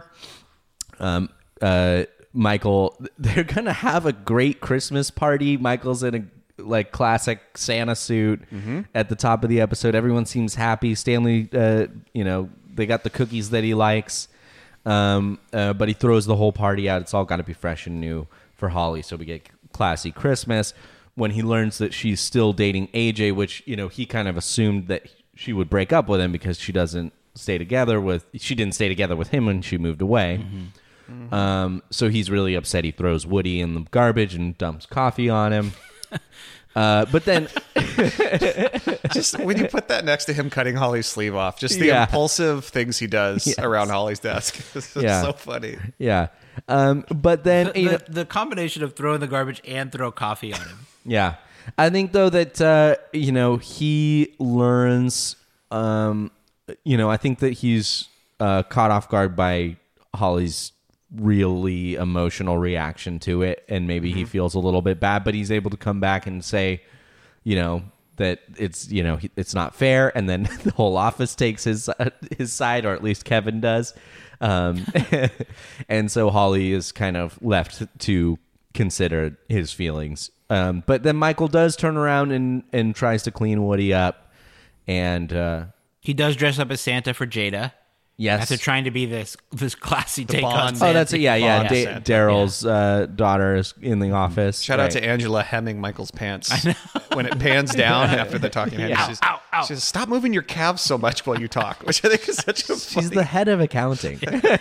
Um. Uh, Michael, they're gonna have a great Christmas party. Michael's in a like classic Santa suit mm-hmm. at the top of the episode. Everyone seems happy. Stanley, uh, you know, they got the cookies that he likes, um, uh, but he throws the whole party out. It's all got to be fresh and new for Holly. So we get Classy Christmas. When he learns that she's still dating A J, which, you know, he kind of assumed that she would break up with him because she doesn't stay together with. She didn't stay together with him when she moved away. Mm-hmm. Mm-hmm. Um, so he's really upset. He throws Woody in the garbage and dumps coffee on him. uh, but then, just when you put that next to him cutting Holly's sleeve off, just the Yeah. impulsive things he does Yes. around Holly's desk, it's Yeah. so funny. yeah. Um, but then, The, you know, the, the combination of throwing the garbage and throw coffee on him. yeah, I think though that uh, you know he learns. Um, you know, I think that he's uh, caught off guard by Holly's really emotional reaction to it, and maybe mm-hmm. he feels a little bit bad, but he's able to come back and say, you know, that it's, you know, it's not fair, and then the whole office takes his uh, his side, or at least Kevin does, um, and so Holly is kind of left to consider his feelings. Um, but then Michael does turn around and and tries to clean Woody up, and uh, He does dress up as Santa for Jada. yes, After trying to be this this classy take Bond. on Oh, Santa. oh, that's it. Yeah, yeah. Bond Da- Santa. Daryl's uh, daughter is in the office. Shout Right. out to Angela hemming Michael's pants when it pans down after they're talking. Yeah. She's, Ow, ow, ow. she says, "Stop moving your calves so much while you talk," which I think is such a funny. She's the head of accounting.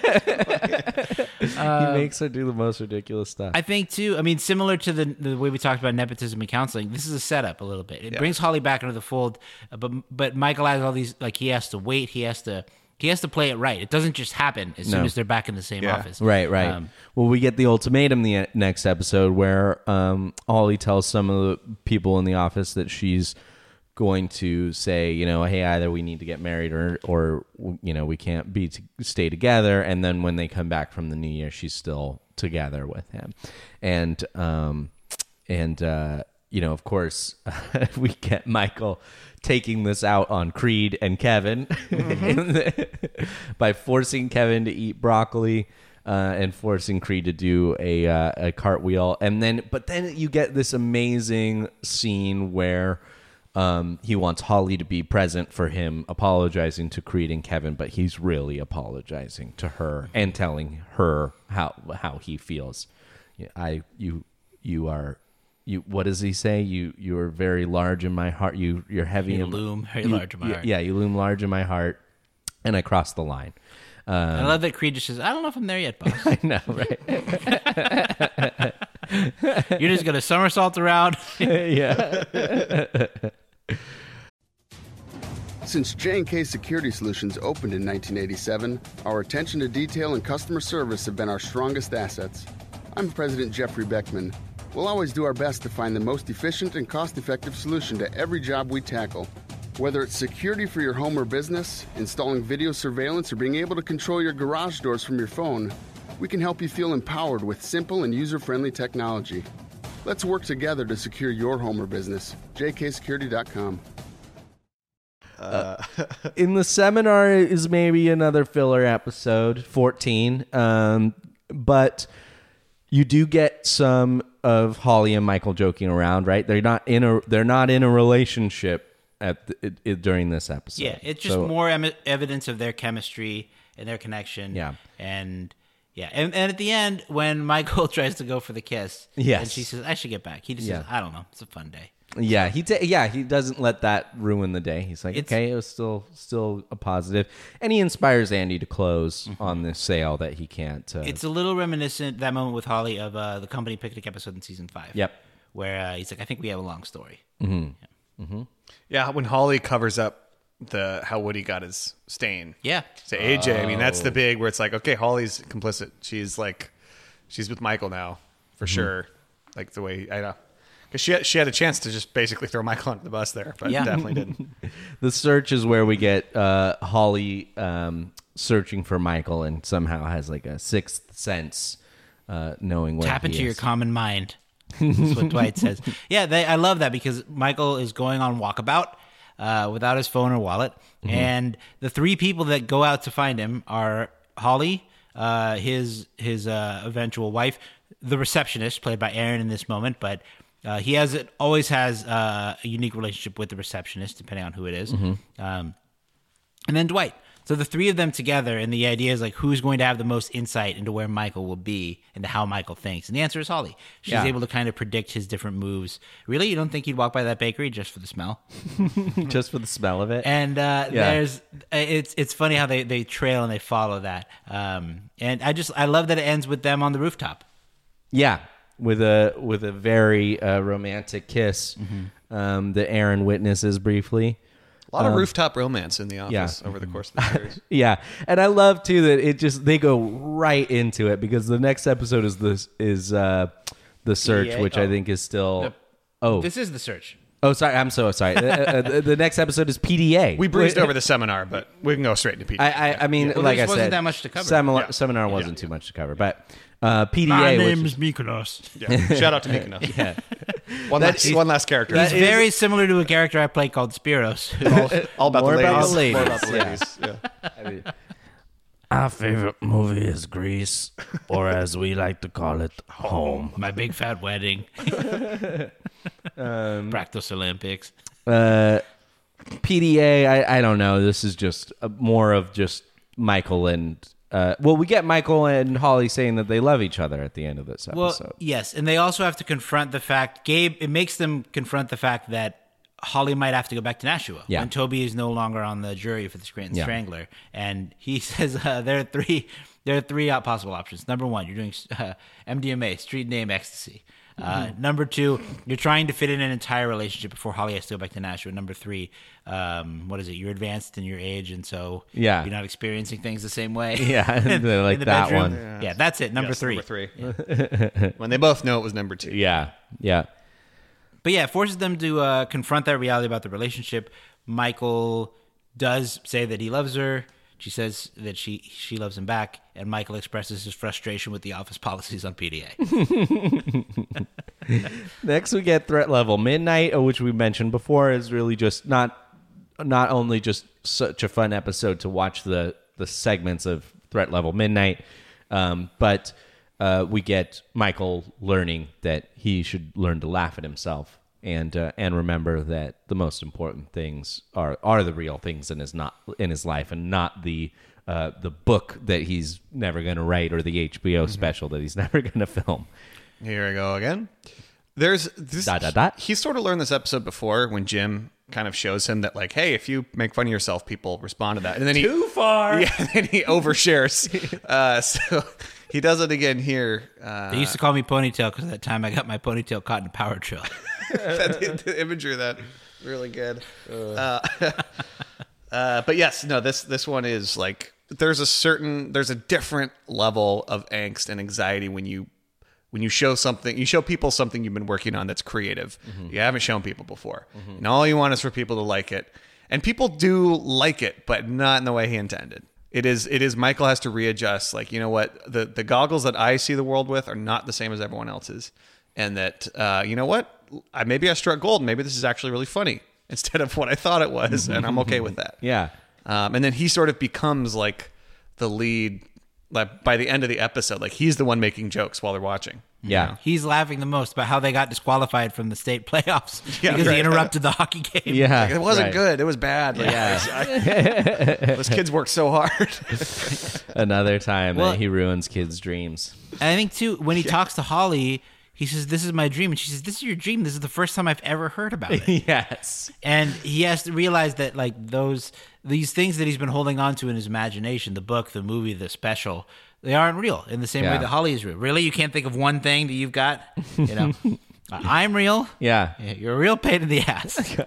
He makes her do the most ridiculous stuff. I think too. I mean, similar to the the way we talked about nepotism and counseling, this is a setup a little bit. It Yeah. brings Holly back into the fold, uh, but but Michael has all these, like, he has to wait. He has to he has to play it right. It doesn't just happen as soon No. as they're back in the same Yeah. office. Right, right. Um, well, we get the ultimatum the uh, next episode where um, Holly tells some of the people in the office that she's going to say, you know, hey, either we need to get married or, or you know, we can't be to stay together. And then when they come back from the new year, she's still together with him. And, um, and uh, you know, of course, we get Michael taking this out on Creed and Kevin mm-hmm. by forcing Kevin to eat broccoli. uh, and forcing Creed to do a uh, a cartwheel, and then but then you get this amazing scene where um, he wants Holly to be present for him, apologizing to Creed and Kevin, but he's really apologizing to her and telling her how how he feels. I you you are. You, what does he say? You you are very large in my heart. You you're heavy. You in, loom very you, large in my you, heart. Yeah, you loom large in my heart, and I crossed the line. Um, I love that Creed just says, "I don't know if I'm there yet, boss." I know, right? You're just gonna somersault around. Yeah. Since J and K Security Solutions opened in nineteen eighty-seven, our attention to detail and customer service have been our strongest assets. I'm President Jeffrey Beckman. We'll always do our best to find the most efficient and cost-effective solution to every job we tackle. Whether it's security for your home or business, installing video surveillance, or being able to control your garage doors from your phone, we can help you feel empowered with simple and user-friendly technology. Let's work together to secure your home or business. J K security dot com. Uh, in the seminar is maybe another filler episode, fourteen, um, but you do get some of Holly and Michael joking around, right? They're not in a they're not in a relationship at the, it, it, during this episode. Yeah, it's just So- more em- evidence of their chemistry and their connection. Yeah. and yeah, and, and at the end when Michael tries to go for the kiss, Yes. and she says, "I should get back." He just Yeah. says, "I don't know, it's a fun day." Yeah, he ta- yeah he doesn't let that ruin the day. He's like, It's- okay, it was still still a positive, and he inspires Andy to close on this sale that he can't. Uh, It's a little reminiscent, that moment with Holly, of uh, the Company Picnic episode in season five. Yep. Where uh, he's like, "I think we have a long story." Yeah, when Holly covers up the how Woody got his stain. Yeah. So A J, I mean, that's the big where it's like, okay, Holly's complicit. She's like, she's with Michael now for sure. Like the way I know, because she had, she had a chance to just basically throw Michael under the bus there, but Yeah. definitely didn't. The search is where we get uh, Holly um, searching for Michael, and somehow has like a sixth sense, uh, knowing where Tap he into your is. common mind. That's what Dwight says. Yeah, they, I love that because Michael is going on walkabout uh, without his phone or wallet, and the three people that go out to find him are Holly, uh, his his uh, eventual wife, the receptionist played by Aaron in this moment, but uh, he has it always has uh, a unique relationship with the receptionist, depending on who it is. Um, and then Dwight. So the three of them together, and the idea is like, who's going to have the most insight into where Michael will be, into how Michael thinks? And the answer is Holly. She's Yeah. able to kind of predict his different moves. Really, you don't think he'd walk by that bakery just for the smell? just for the smell of it. And uh, Yeah. there's it's it's funny how they, they trail and they follow that. Um, and I just I love that it ends with them on the rooftop. Yeah, with a with a very uh, romantic kiss um, that Aaron witnesses briefly. A lot of rooftop romance in the office yeah. over the course of the series. Yeah, and I love too that it just they go right into it because the next episode is this is uh, the search, P D A? which I Oh. think is still. Oh, This is the search. oh, sorry, I'm so sorry. uh, uh, the, the next episode is P D A. We breezed over the seminar, but we can go straight into P D A. I, I, I mean, Well, like there I just wasn't said, that much to cover. Seminar, Yeah. seminar wasn't too much to cover, but uh, P D A. My which name is- is Mykonos. Yeah. Shout out to Mykonos. yeah. One, last, one last character. He's very similar to a character I play called Spiros. who's- all about More the about ladies. the More about the ladies, ladies. Yeah. Our favorite movie is Grease, or as we like to call it, Home. My big fat wedding. Um, Practice Olympics. Uh, P D A, I, I don't know. This is just uh more of just Michael and uh, well, we get Michael and Holly saying that they love each other at the end of this Well, episode. yes, and they also have to confront the fact. Gabe, it makes them confront the fact that Holly might have to go back to Nashua Yeah. when Toby is no longer on the jury for the Scranton Yeah. Strangler, and he says uh, there are three there are three uh, possible options. Number one, you're doing uh, M D M A, street name ecstasy. Uh, number two, you're trying to fit in an entire relationship before Holly has to go back to Nashua. Number three, um, what is it? You're advanced in your age, and so Yeah. you're not experiencing things the same way. Yeah, in, they're like in the that bedroom. one. Yeah. that's it. Number Yes, three. Number three. When they both know it was number two. Yeah, yeah. But yeah, it forces them to uh, confront that reality about the relationship. Michael does say that he loves her. She says that she she loves him back, and Michael expresses his frustration with the office policies on P D A. Next, we get Threat Level Midnight, uh, which we mentioned before is really just not not only just such a fun episode to watch the the segments of Threat Level Midnight, Um, but uh, we get Michael learning that he should learn to laugh at himself and uh, and remember that the most important things are are the real things in his not in his life, and not the uh, the book that he's never going to write or the H B O mm-hmm. special that he's never going to film. Here we go again. There's this. Dot, dot, dot. He sort of learned this episode before when Jim kind of shows him that, like, hey, if you make fun of yourself, people respond to that. And then he too far. Yeah, and then he overshares. uh, so he does it again here. Uh, they used to call me Ponytail because at that time I got my ponytail caught in a power drill. that, the imagery of that really good. Uh, uh, but yes, no, this this one is like there's a certain there's a different level of angst and anxiety when you. When you show something, you show people something you've been working on that's creative. Mm-hmm. You haven't shown people before. Mm-hmm. And all you want is for people to like it. And people do like it, but not in the way he intended. It is, it is Michael has to readjust. Like, you know what? The, the goggles that I see the world with are not the same as everyone else's. And that, uh, you know what? I, maybe I struck gold. Maybe this is actually really funny instead of what I thought it was. And I'm okay with that. Yeah. Um, and then he sort of becomes like the lead. Like by the end of the episode, like he's the one making jokes while they're watching. Yeah, you know? He's laughing the most about how they got disqualified from the state playoffs yeah, because right. he interrupted the hockey game. Yeah, like, it wasn't right. good. It was bad. Like, yeah, I, I, those kids worked so hard. Another time well, that he ruins kids' dreams. And I think too when he yeah. talks to Holly, he says, "This is my dream," and she says, "This is your dream. This is the first time I've ever heard about it." Yes, and he has to realize that like those these things that he's been holding on to in his imagination, the book, the movie, the special. They aren't real in the same yeah. way that Holly is real. Really? You can't think of one thing that you've got? You know, I'm real. Yeah. yeah. You're a real pain in the ass.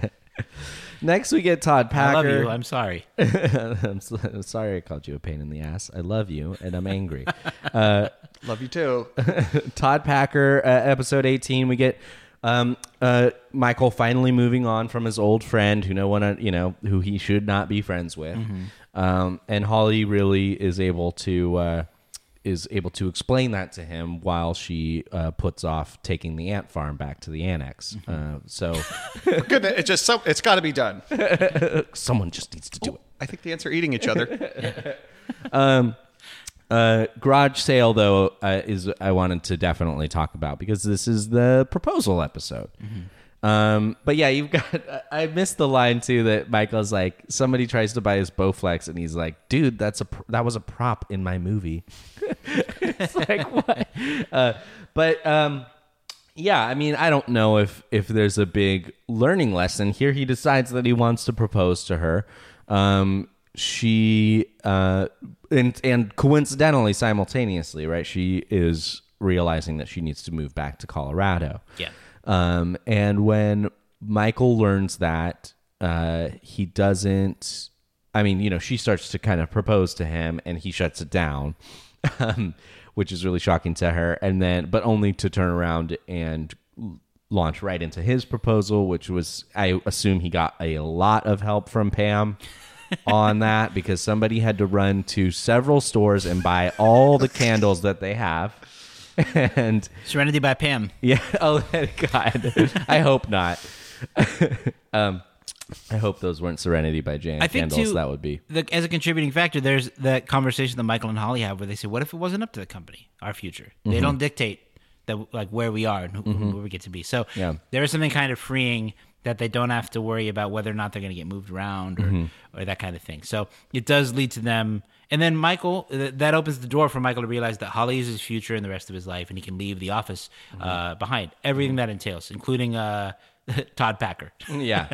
Next, we get Todd Packer. I love you. I'm sorry. I'm, so, I'm sorry I called you a pain in the ass. I love you, and I'm angry. Uh, love you too. Todd Packer, uh, episode eighteen. We get um, uh, Michael finally moving on from his old friend, who no one, you know, who he should not be friends with. Mm-hmm. Um, and Holly really is able to uh, is able to explain that to him while she uh, puts off taking the ant farm back to the annex. Uh, so, goodness, it just so it's got to be done. Someone just needs to do oh, it. I think the ants are eating each other. um, uh, garage sale though uh, is I wanted to definitely talk about because this is the proposal episode. Mm-hmm. Um, but yeah, you've got, I missed the line too that Michael's like, somebody tries to buy his Bowflex and he's like, dude, that's a, that was a prop in my movie. It's like, what? Uh, but, um, yeah, I mean, I don't know if, if there's a big learning lesson here. He decides that he wants to propose to her. Um, she, uh, and, and coincidentally, simultaneously, right. She is realizing that she needs to move back to Colorado. Yeah. Um, and when Michael learns that, uh, he doesn't, I mean, you know, she starts to kind of propose to him and he shuts it down, um, which is really shocking to her. And then, but only to turn around and launch right into his proposal, which was, I assume he got a lot of help from Pam on that because somebody had to run to several stores and buy all the candles that they have. And Serenity by Pam. Yeah. Oh God. I hope not. um, I hope those weren't Serenity by Jan I think candles. Too, that would be the, as a contributing factor. There's that conversation that Michael and Holly have where they say, "What if it wasn't up to the company? Our future. They mm-hmm. don't dictate that like where we are and who, mm-hmm. where we get to be." So yeah. there is something kind of freeing that they don't have to worry about whether or not they're going to get moved around or, mm-hmm. or that kind of thing. So it does lead to them. And then Michael, that opens the door for Michael to realize that Holly is his future and the rest of his life, and he can leave the office mm-hmm. uh, behind. Everything that entails, including uh, Todd Packer. Yeah.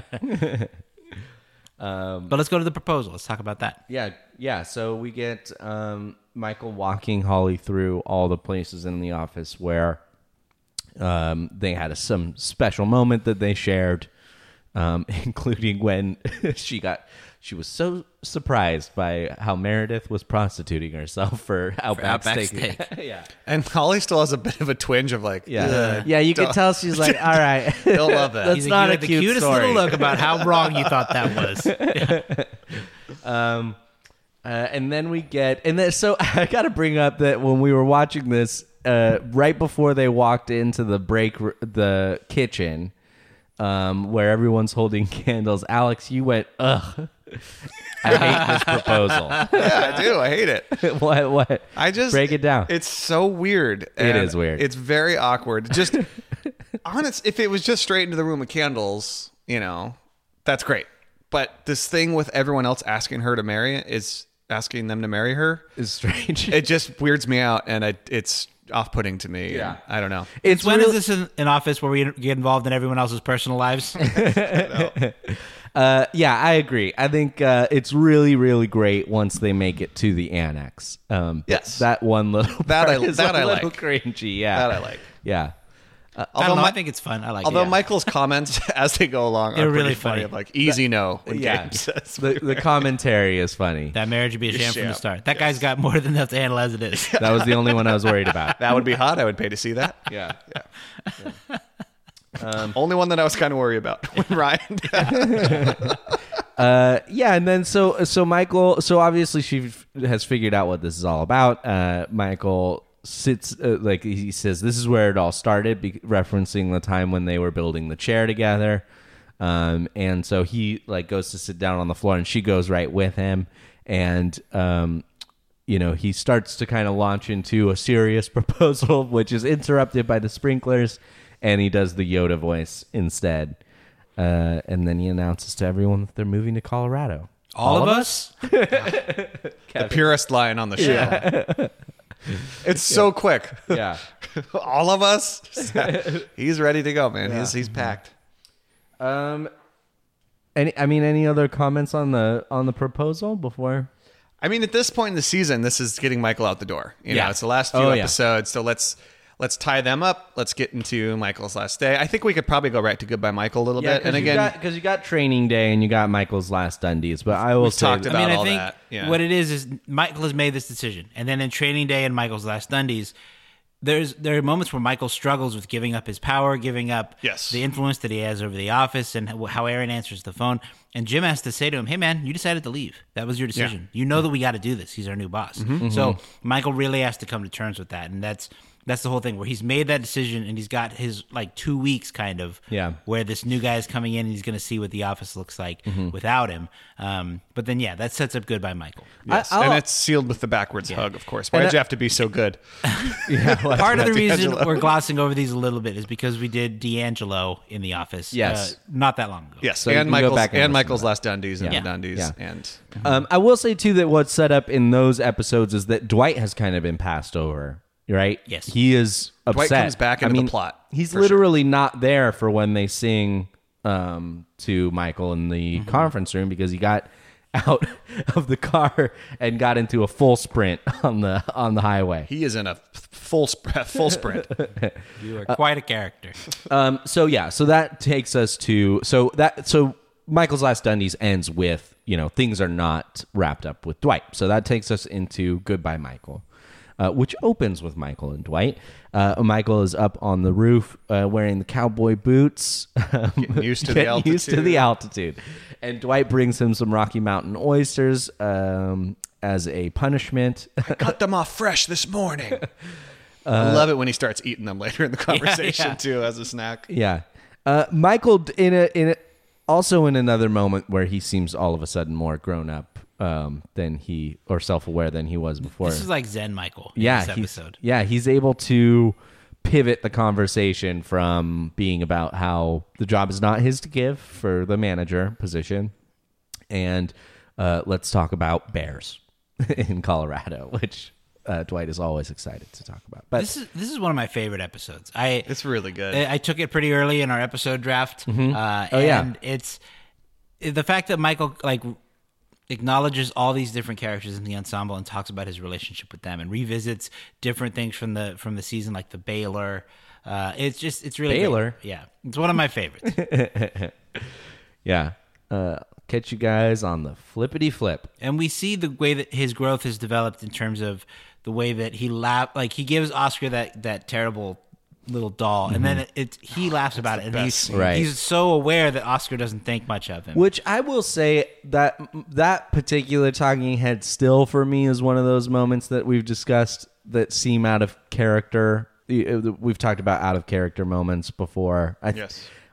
um, but let's go to the proposal. Let's talk about that. Yeah, yeah. So we get um, Michael walking Holly through all the places in the office where um, they had a, some special moment that they shared, um, including when she got... She was so surprised by how Meredith was prostituting herself for Outback, for Outback Steak. Steak. Yeah. And Holly still has a bit of a twinge of like, yeah, yeah. You can tell she's like, all right, don't love that. That's He's not like, a the cute cutest story. little look about how wrong you thought that was. um, uh, and then we get, and then so I got to bring up that when we were watching this, uh, right before they walked into the break, the kitchen, um, where everyone's holding candles, Alex, you went, ugh. I hate this proposal. Yeah, I do. I hate it. what? What? I just break it down. It's so weird. It and is weird. It's very awkward. Just honest. If it was just straight into the room of candles, you know, that's great. But this thing with everyone else asking her to marry is asking them to marry her is strange. It just weirds me out, and I, it's off-putting to me. Yeah. I don't know. It's when really, is this an, an office where we get involved in everyone else's personal lives? uh, yeah, I agree. I think uh, it's really, really great once they make it to the annex. Um, yes, that one little that I is that a I little like. cringy. Yeah, that I like. Yeah. Uh, I don't know. My, I think it's fun. I like although it. Although Michael's comments as they go along They're are really pretty funny. funny. Of like easy no. When yeah, Gabe says the, the commentary is funny. That marriage would be a sham from the start. That guy's got more than enough to handle as it is. That was the only one I was worried about. That would be hot. I would pay to see that. Yeah. Yeah. yeah. Um, only one that I was kind of worried about when Ryan. uh, yeah, and then so so Michael. So obviously she f- has figured out what this is all about. Uh, Michael sits uh, like he says, "This is where it all started," be- referencing the time when they were building the chair together. Um, and so he like goes to sit down on the floor, and she goes right with him, and um, you know he starts to kind of launch into a serious proposal, which is interrupted by the sprinklers. And he does the Yoda voice instead. Uh, and then he announces to everyone that they're moving to Colorado. All, All of us? The purest line on the show. Yeah. It's so yeah. quick. Yeah. All of us? He's ready to go, man. Yeah. He's he's packed. Um, any, I mean, any other comments on the on the proposal before? I mean, at this point in the season, this is getting Michael out the door. You yeah. know, it's the last few oh, episodes, yeah. so let's... Let's tie them up. Let's get into Michael's last day. I think we could probably go right to Goodbye Michael a little yeah, bit. And again, because you, you got Training Day and you got Michael's last Dundies, but I will we've say, talked about I mean, all I think that. Yeah. what it is is Michael has made this decision, and then in Training Day and Michael's last Dundies, there's there are moments where Michael struggles with giving up his power, giving up yes. the influence that he has over the office, and how Aaron answers the phone. And Jim has to say to him, "Hey, man, you decided to leave. That was your decision. Yeah. You know that we got to do this. He's our new boss." Mm-hmm. So mm-hmm. Michael really has to come to terms with that, and that's. That's the whole thing where he's made that decision and he's got his like two weeks kind of yeah. where this new guy is coming in and he's going to see what the office looks like mm-hmm. without him. Um, but then, yeah, that sets up Goodbye Michael. Yes. I, and it's sealed with the backwards yeah. hug, of course. Why and did I, you have to be so good? yeah, well, part of the reason D'Angelo. We're glossing over these a little bit is because we did D'Angelo in The Office yes. uh, not that long ago. Yes, so and Michael's, and and Michael's last Dundies and yeah. Dundies. Yeah. And um, I will say, too, that what's set up in those episodes is that Dwight has kind of been passed over. Right? Yes. He is upset. Dwight comes back into I mean, the plot. He's literally sure. not there for when they sing um, to Michael in the mm-hmm. conference room because he got out of the car and got into a full sprint on the on the highway. He is in a full sp- full sprint. You are quite a character. Um, so yeah, so that takes us to so that so Michael's last Dundies ends with, you know, things are not wrapped up with Dwight. So that takes us into Goodbye Michael. Uh, which opens with Michael and Dwight. Uh, Michael is up on the roof uh, wearing the cowboy boots. Getting used to the altitude. used to the altitude. And Dwight brings him some Rocky Mountain oysters um, as a punishment. I cut them off fresh this morning. Uh, I love it when he starts eating them later in the conversation, yeah, yeah. too, as a snack. Yeah. Uh, Michael, in a, in a, also in another moment where he seems all of a sudden more grown up. Um, than he or self-aware than he was before. This is like Zen Michael. In yeah, this episode. He's, yeah, he's able to pivot the conversation from being about how the job is not his to give for the manager position, and uh, let's talk about bears in Colorado, which uh, Dwight is always excited to talk about. But this is this is one of my favorite episodes. I it's really good. I, I took it pretty early in our episode draft. Mm-hmm. Uh, oh and yeah, it's the fact that Michael like. acknowledges all these different characters in the ensemble and talks about his relationship with them and revisits different things from the from the season, like the Baylor. Uh, it's just it's really Baylor. Great. Yeah, it's one of my favorites. yeah, uh, catch you guys on the flippity flip. And we see the way that his growth has developed in terms of the way that he laugh, like he gives Oscar that that terrible little doll, mm-hmm. and then it, it he laughs about it, and he's right. he's so aware that Oscar doesn't think much of him. Which I will say that that particular talking head still for me is one of those moments that we've discussed that seem out of character. We've talked about out of character moments before. I, yes.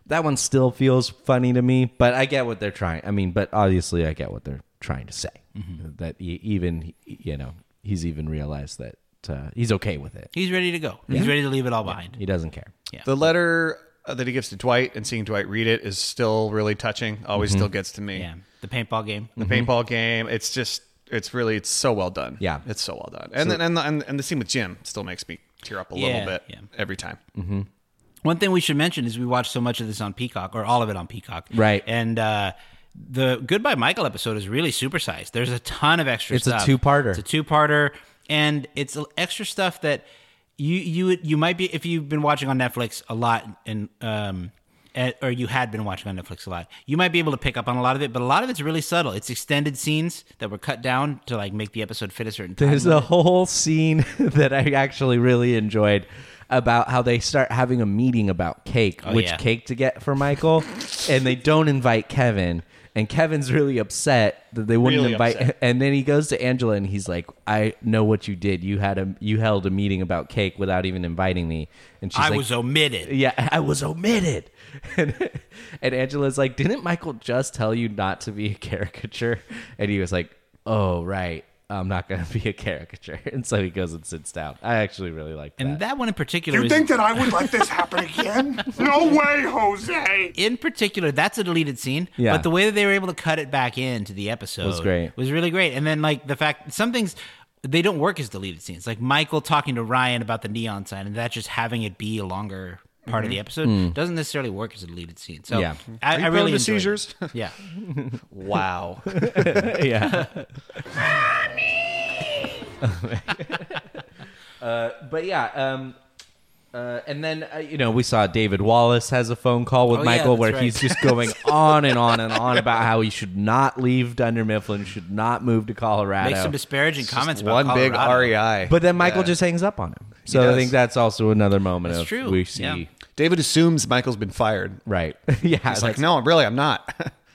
that one still feels funny to me, but I get what they're trying. I mean, but obviously I get what they're trying to say. Mm-hmm. That he, even, you know, he's even realized that uh, he's okay with it. He's ready to go. He's Yeah. ready to leave it all behind. He doesn't care. Yeah. The letter uh, that he gives to Dwight and seeing Dwight read it is still really touching. Always Mm-hmm. still gets to me. Yeah. The paintball game. The paintball game. It's just, it's really, it's so well done. Yeah. It's so well done. And then, and the, and, and the scene with Jim still makes me tear up a Yeah, little bit yeah. every time. Mm-hmm. One thing we should mention is we watched so much of this on Peacock, or all of it on Peacock. Right. And uh, the Goodbye Michael episode is really supersized. There's a ton of extra It's a stuff. two-parter. It's a two-parter, and it's extra stuff that you you would- you might be, if you've been watching on Netflix a lot, and um, eh, or you had been watching on Netflix a lot, you might be able to pick up on a lot of it, but a lot of it's really subtle. It's extended scenes that were cut down to like make the episode fit a certain time. There's a limit. whole scene that I actually really enjoyed about how they start having a meeting about cake, Oh, which yeah. cake to get for Michael, and they don't invite Kevin. And Kevin's really upset that they wouldn't Really invite. upset. And then he goes to Angela and he's like, "I know what you did. You had a you held a meeting about cake without even inviting me." And she's I like, was omitted. "Yeah, I was omitted." And, and Angela's like, "Didn't Michael just tell you not to be a caricature?" And he was like, "Oh, right. I'm not going to be a caricature." And so he goes and sits down. I actually really like that. And that one in particular You is, think that I would let this happen again? No way, Jose. in particular, that's a deleted scene. Yeah. But the way that they were able to cut it back into the episode Was great. Was really great. And then like the fact some things they don't work as deleted scenes. Like Michael talking to Ryan about the neon sign, and that just having it be a longer part of the episode doesn't necessarily work as a deleted scene. So Yeah. I, Are you I really prone to enjoyed seizures? it. Yeah. Wow. yeah. uh, but yeah, um, uh, and then uh, you know we saw David Wallace has a phone call with Oh, yeah, Michael that's where right. he's just going on and on and on about how he should not leave Dunder Mifflin, should not move to Colorado. Make some disparaging comments about One big Colorado. R E I. but then Michael Yeah. just hangs up on him. So I does. think that's also another moment That's of true. we see Yeah. David assumes Michael's been fired. right. yeah, He's like, that's- no, really, I'm not.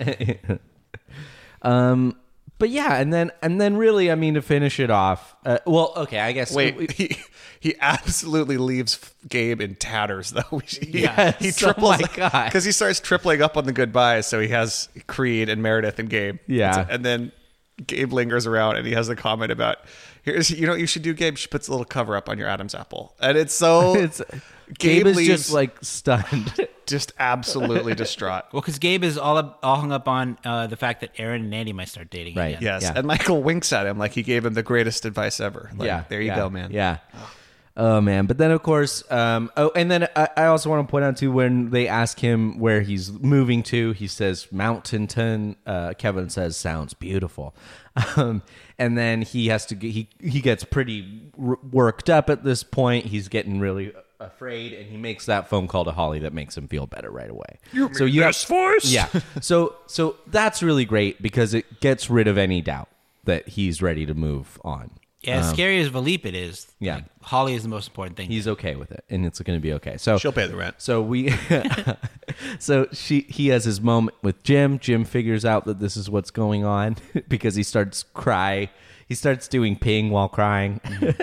Um, but yeah, and then and then really, I mean, to finish it off. Uh, well, okay, I guess Wait, he he absolutely leaves Gabe in tatters, though. He, Yes. he Oh triples my God. because he starts tripling up on the goodbyes. So he has Creed and Meredith and Gabe. Yeah. and then Gabe lingers around and he has a comment about, "Here's you know what you should do, Gabe. She puts a little cover up on your Adam's apple," and it's so it's Gabe is leaves just like stunned. just absolutely distraught. Well, because Gabe is all up, all hung up on uh, the fact that Aaron and Andy might start dating Right. again. Yes, Yeah. and Michael winks at him like he gave him the greatest advice ever. Like, yeah, there you yeah, go, man. Yeah. Oh man, but then of course, um, oh, and then I, I also want to point out too when they ask him where he's moving to, he says Mountainton. Uh, Kevin says sounds beautiful, um, and then he has to get, he he gets pretty r- worked up at this point. He's getting really afraid, and he makes that phone call to Holly that makes him feel better right away. You so mean you this voice? yeah. So so that's really great because it gets rid of any doubt that he's ready to move on. Yeah, as scary as Valipit is, yeah. like, Holly is the most important thing. He's okay with it, and it's going to be okay. So She'll pay the rent. So we, so she, he has his moment with Jim. Jim figures out that this is what's going on because he starts cry. He starts doing ping while crying.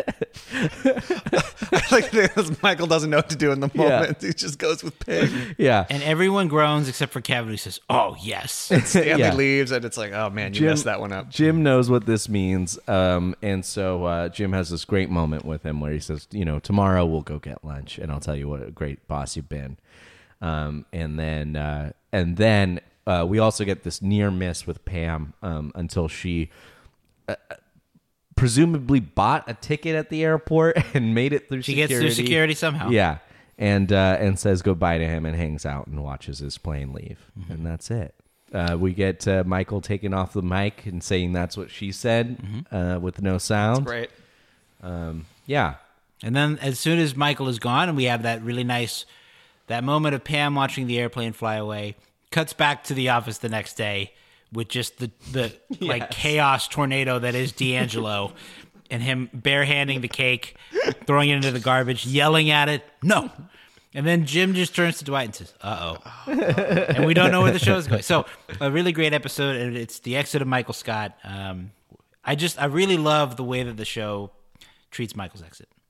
Like Michael doesn't know what to do in the Yeah. moment. He just goes with pig. Yeah, And everyone groans except for Kevin, who says, "Oh yes." Stanley Yeah. leaves, and it's like, oh man, you Jim- messed that one up. Jim knows what this means, um, and so uh, Jim has this great moment with him where he says, "You know, tomorrow we'll go get lunch, and I'll tell you what a great boss you've been." Um, and then, uh, and then uh, we also get this near miss with Pam um, until she uh, presumably bought a ticket at the airport and made it through. She security. gets through security somehow. Yeah, and uh, and says goodbye to him and hangs out and watches his plane leave, Mm-hmm. and that's it. Uh, we get uh, Michael taking off the mic and saying that's what she said Mm-hmm. uh, with no sound. Great. Um, yeah. And then as soon as Michael is gone, and we have that really nice, that moment of Pam watching the airplane fly away, cuts back to the office the next day with just the, the like chaos tornado that is D'Angelo and him barehanding the cake, throwing it into the garbage, yelling at it, no. And then Jim just turns to Dwight and says, uh-oh. And we don't know where the show is going. So a really great episode, and it's the exit of Michael Scott. Um, I just, I really love the way that the show treats Michael's exit.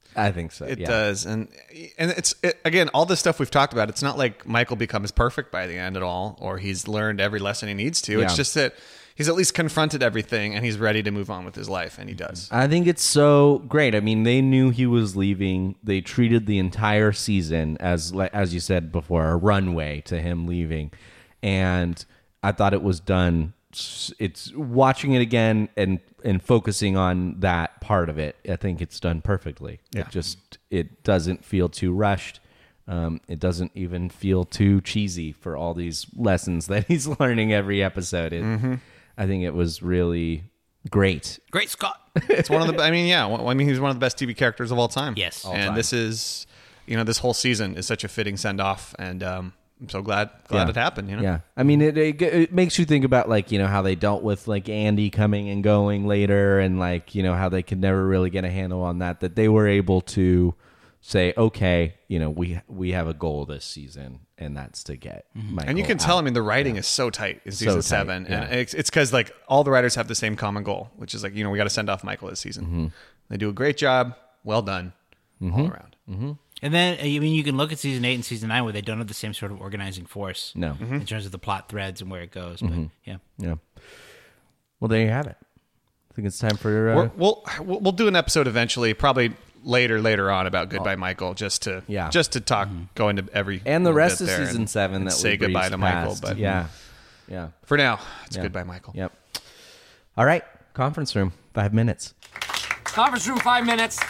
I think so. It yeah. does, and and it's it, again all this stuff we've talked about. It's not like Michael becomes perfect by the end at all, or he's learned every lesson he needs to. Yeah. It's just that he's at least confronted everything, and he's ready to move on with his life, and he does. I think it's so great. I mean, they knew he was leaving. They treated the entire season as, like- as you said before, a runway to him leaving, and I thought it was done. It's watching it again and and focusing on that part of it. I think it's done perfectly. Yeah. It just it doesn't feel too rushed. Um, it doesn't even feel too cheesy for all these lessons that he's learning every episode. It, Mm-hmm. I think it was really great. Great Scott. It's one of the. I mean, yeah. well, I mean, he's one of the best T V characters of all time. Yes. All and time. this is, you know, this whole season is such a fitting send off, and um, I'm so glad glad Yeah. it happened. You know. Yeah, I mean, it, it it makes you think about like you know how they dealt with like Andy coming and going later, and like you know how they could never really get a handle on that. That they were able to say, okay, you know, we we have a goal this season, and that's to get Michael And you can tell, out. I mean, the writing is so tight in So season tight, seven. yeah. And it's because, like, all the writers have the same common goal, which is, like, you know, we got to send off Michael this season. Mm-hmm. They do a great job. Well done all around. Mm-hmm. And then, I mean, you can look at season eight and season nine where they don't have the same sort of organizing force. No. Mm-hmm. In terms of the plot threads and where it goes. But, yeah. Yeah. Well, there you have it. I think it's time for. Uh, We're, we'll, we'll we'll do an episode eventually, probably later later on about Goodbye Michael, just to Oh. Yeah. just to talk, go into every and the little rest bit of there season and- seven and that say we goodbye breezed to Michael. past. But yeah, yeah. for now, it's Yeah. Goodbye Michael. Yep. All right, conference room, five minutes. Conference room, five minutes.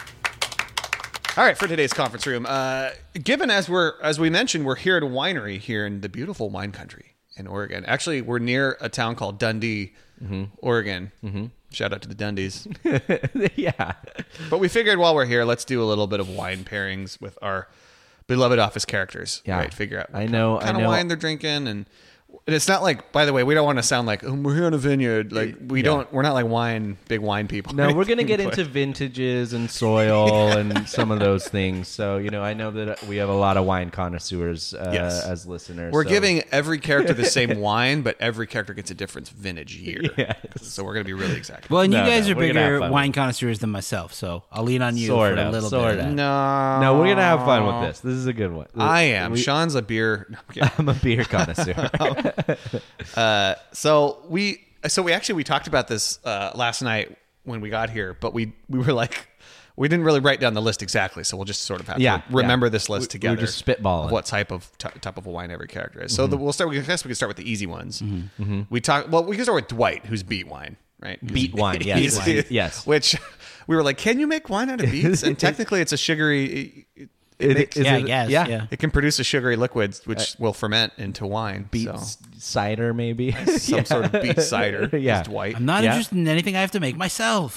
All right, for today's conference room, uh, given as we're as we mentioned, we're here at a winery here in the beautiful wine country in Oregon. Actually, we're near a town called Dundee, Oregon. Mm-hmm. Shout out to the Dundies. Yeah. But we figured while we're here, let's do a little bit of wine pairings with our beloved office characters. Yeah. Right? Figure out I know- what kind I of know. wine they're drinking, and and it's not like. By the way, we don't want to sound like oh, we're here in a vineyard. Like we Yeah. don't. We're not like wine, big wine people. No, we're gonna get But- into vintages and soil and some of those things. So you know, I know that we have a lot of wine connoisseurs uh, Yes. as listeners. We're so- giving every character the same wine, but every character gets a different vintage year. Yes. So we're going to be really exact. Well, and No, you guys no, are we're gonna have bigger fun. wine connoisseurs than myself, so I'll lean on you Sort for a of, little sort bit. of. no, No, we're gonna have fun with this. This is a good one. I am. We- Sean's a beer. No, I'm kidding. I'm a beer connoisseur. uh, so we, so we actually we talked about this uh, last night when we got here, but we we were like. We didn't really write down the list exactly, so we'll just sort of have Yeah, to remember yeah. this list We- we were together. just spitballing. of what type of t- type of a wine every character is. So the, we'll start. I guess we can start with the easy ones. Mm-hmm. We talk. Well, we can start with Dwight, who's beet wine, right? Beet wine, yes. He's- Wine, yes. Which we were like, can you make wine out of beets? And technically, it's a sugary. It, it, It- makes, is Yeah, I it- guess. yeah. Yeah. it can produce a sugary liquid, which will ferment into wine. Beet so. c- cider, maybe Some sort of beet cider. Yeah. is Dwight. I'm not Yeah. interested in anything I have to make myself.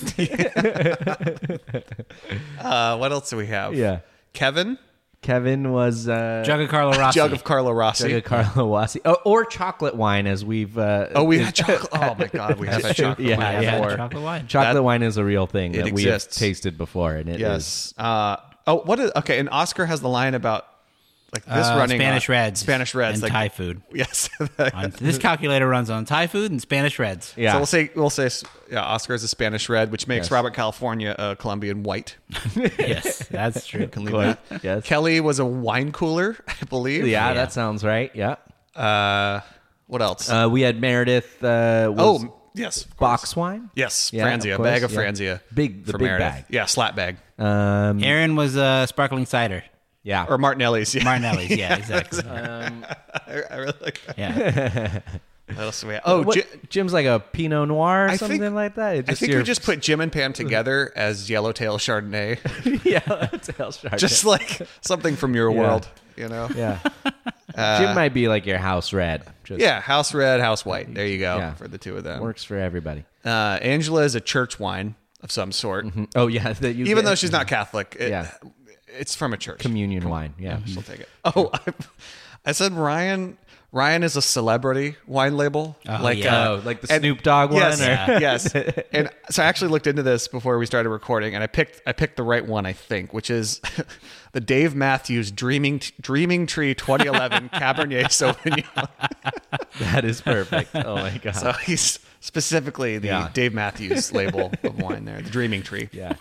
Uh, what else do we have? Yeah. Kevin, Kevin was uh, Jug of Carlo Rossi. jug of Carlo Rossi. Jug of Carlo Rossi, oh, or chocolate wine, as we've. Uh, Oh, we had chocolate. Oh my god, we had that chocolate Yeah, wine yeah. before. chocolate wine. chocolate That- wine is a real thing It that we have exists. tasted before, and it is Yes. Uh, oh, what is okay? And Oscar has the line about like this Uh, running Spanish on- Reds. Spanish Reds, and like Thai food. yes. On- this calculator runs on Thai food and Spanish Reds. Yeah. So we'll say we'll say yeah, Oscar is a Spanish Red, which makes Yes. Robert California a Colombian White. Yes, that's true. Can leave Quite, that. yes. Kelly was a wine cooler, I believe. Yeah, Yeah. that sounds right. Yeah. Uh, what else? Uh, we had Meredith. Uh, was oh yes, of course. box wine. Yes, Yeah, Franzia, of a bag course, of yeah. Franzia. Big- the for big Meredith. bag. Yeah, slat bag. Um, Aaron was uh, sparkling cider. yeah. Or Martinelli's. Yeah. Martinelli's, yeah, exactly. I, I really like that. Yeah. What else do we have? Oh, What- Ji- Jim's like a Pinot Noir or I something think- like that. It I think your- we just put Jim and Pam together as Yellowtail Chardonnay. yeah, that's a Chardonnay. Just like something from your Yeah. world, you know? yeah. Jim might be like your house red. Just Yeah, house red, house white. There you go Yeah. for the two of them. works for everybody. Uh, Angela is a church wine of some sort. Oh yeah, that you Even get- though she's not Catholic, it, Yeah. it's from a church. communion wine. Yeah. She'll take it. Oh, I, I said Ryan. Ryan is a celebrity wine label, Oh, like yeah. uh, Oh, like the and- Snoop Dogg one. Yes, or- yes. And so I actually looked into this before we started recording, and I picked I picked the right one, I think, which is the Dave Matthews Dreaming Dreaming Tree twenty eleven Cabernet Sauvignon. That is perfect. Oh my god. So he's specifically the Yeah. Dave Matthews label of wine there, the Dreaming Tree. yeah.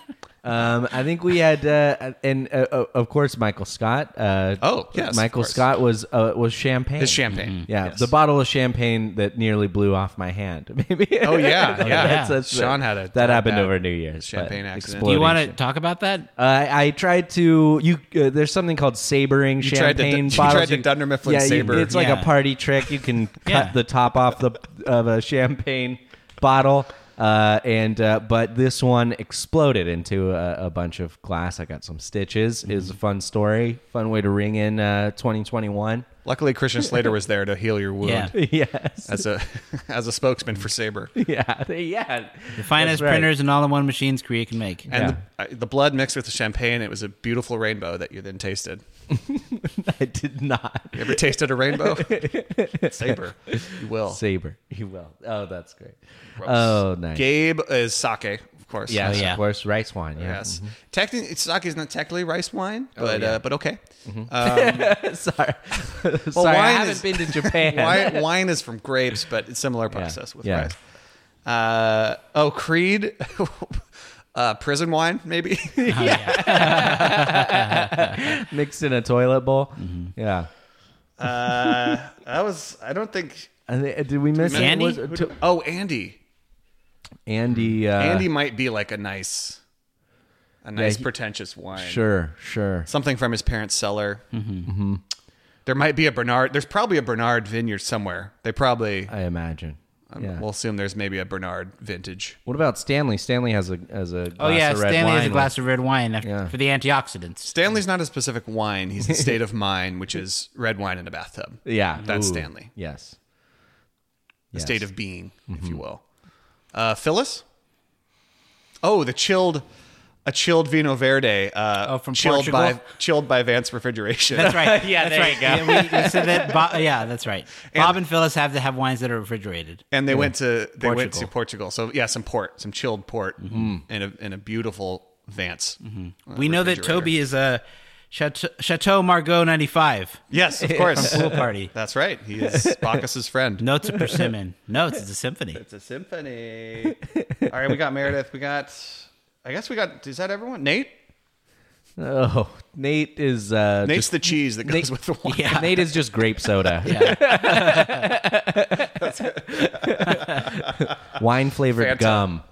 Um, I think we had, uh, and uh, uh, of course, Michael Scott. Uh, Oh, yes, Michael of course. Scott was uh, was champagne. His champagne. Yeah, Yes. the bottle of champagne that nearly blew off my hand. Maybe. Oh, yeah, yeah. That's- that's- Sean had a- that a happened bad over New Year's. champagne but accident. Do you want to exploding talk about that? Uh, I tried to. You uh, there's something called sabering You tried to- champagne you bottles. tried to Dunder Mifflin yeah, you- saber. it's like Yeah. a party trick. You can cut Yeah. the top off the of a champagne bottle, uh, and uh, but this one exploded into a, a bunch of glass. I got some stitches. It was a fun story, fun way to ring in uh, twenty twenty-one. Luckily, Christian Slater was there to heal your wound. Yeah. Yes, As a as a spokesman for Saber. yeah, yeah. The finest right. printers and all-in-one machines Korea can make. And Yeah. the, uh, the blood mixed with the champagne, it was a beautiful rainbow that you then tasted. I did not. You ever tasted a rainbow? Saber. You will. Saber. You will. Oh, that's great. Gross. Oh, nice. Gabe is sake, of course. Yes, Oh, yeah. of course. Rice wine. Yeah. Yes. Technically, sake is not technically rice wine, but yeah. uh, but okay. Sorry. Sorry. I wine haven't is- been to Japan. wine, wine is from grapes, but it's similar process with Yeah. rice. Uh, oh, Creed. uh, prison wine, maybe. Mixed in a toilet bowl. Yeah. uh, that was. I don't think. I thi- did we miss Andy? Was it to- Oh, Andy. Andy. Uh, Andy might be like a nice, a nice he- pretentious wine. Sure, sure. Something from his parents' cellar. Mm-hmm. There might be a Bernard. There's probably a Bernard vineyard somewhere. They probably. I imagine. um, Yeah. We'll assume there's maybe a Bernard vintage. What about Stanley? Stanley has a has a glass Oh yeah, of red Stanley wine has a glass with- of red wine after, Yeah. for the antioxidants. Stanley's not a specific wine. He's a state of mind, which is red wine in a bathtub. Yeah, That's Ooh, Stanley. Yes. The Yes. state of being, if you will. Uh, Phyllis? Oh, the chilled, a chilled Vino Verde. Uh, Oh, from chilled Portugal? by chilled by Vance Refrigeration. That's right. Yeah, that's there right. you go. Yeah, we, we said that. Bob, yeah, that's right. Bob and Phyllis have to have wines that are refrigerated. And they went to they went Portugal. to Portugal. So yeah, some port, some chilled port, in a in a beautiful Vance. uh, We know that refrigerator. Toby is a Chateau, Chateau Margaux ninety-five. Yes, of course. Pool party. That's right. He is Bacchus's friend. Notes of persimmon. Notes. It's a symphony. It's a symphony. All right, we got Meredith. We got. I guess we got. Is that everyone? Nate. Oh, Nate is. Uh, Nate's just, the cheese that goes Nate- with the wine. Yeah. Nate is just grape soda. Wine flavored Fanta. gum.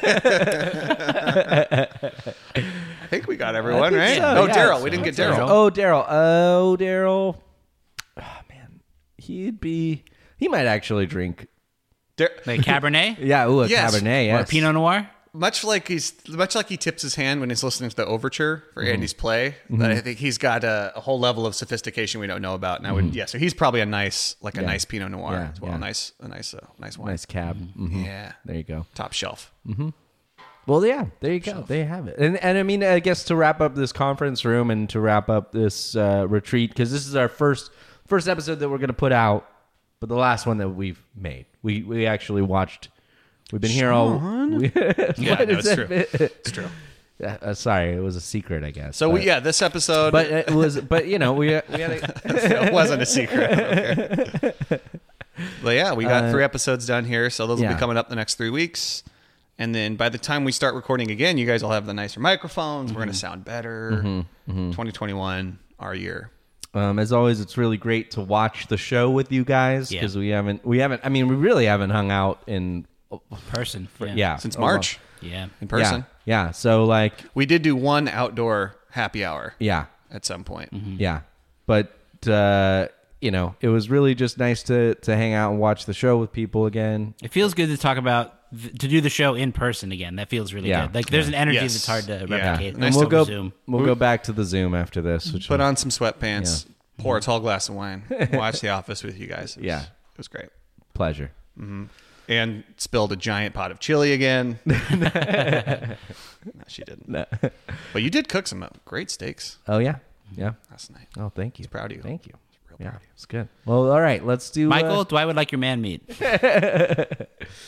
I think we got everyone, right? so, Oh, yeah. Daryl. We didn't get Daryl. Daryl. Oh, Daryl. Oh, Daryl. Oh, man. He'd be. He might actually drink. Dar- Like Cabernet Yeah, ooh, a Yes. Cabernet. or Yes. Pinot Noir. much like he's much like he tips his hand when he's listening to the overture for Mm-hmm. Andy's play. That I think he's got a, a whole level of sophistication we don't know about. And I would, yeah. So he's probably a nice, like a Mm-hmm. Yeah. nice Pinot Noir Yeah, as well. yeah. A nice, a nice, uh, nice wine. Nice cab. Mhm. Yeah, There you go. top shelf. Well, yeah, there you go. There you have it. And and I mean, I guess to wrap up this conference room and to wrap up this uh, retreat, because this is our first first episode that we're going to put out, but the last one that we've made. We we actually watched. We've been here all. We, Yeah, What no, is it's it? true. It's true. Uh, uh, sorry, it was a secret, I guess. So but, we, yeah, this episode, but it was. But you know, we we had. A, it wasn't a secret. Okay. But yeah, we got Uh, three episodes done here, so those will yeah. be coming up the next three weeks. And then by the time we start recording again, you guys will have the nicer microphones. We're going to sound better. twenty twenty-one, our year. Um, as always, it's really great to watch the show with you guys Yeah. because we haven't we haven't. I mean, we really haven't hung out in. Person. Yeah. Yeah, Since oh, March Yeah. in person. Yeah, yeah. So like, We did do one outdoor happy hour yeah. at some point. Yeah, but uh, you know, it was really just nice to to hang out and watch the show with people again. It feels good to talk about th- to do the show in person again. That feels really Yeah. good. Like there's an energy Yes. that's hard to Yeah. replicate. And Nice we'll to go Zoom. we'll go back to the Zoom after this. Which Put will- on some sweatpants, pour a tall glass of wine, watch The Office with you guys. It was, Yeah. It was great. pleasure. And spilled a giant pot of chili again. no, she didn't. No. But you did cook some uh, great steaks Oh yeah, yeah. last night. Oh, thank you. proud of you. Thank you. Real Yeah, proud of you. it's good. Well, all right. Let's do Michael, uh, Dwight would like your man meat.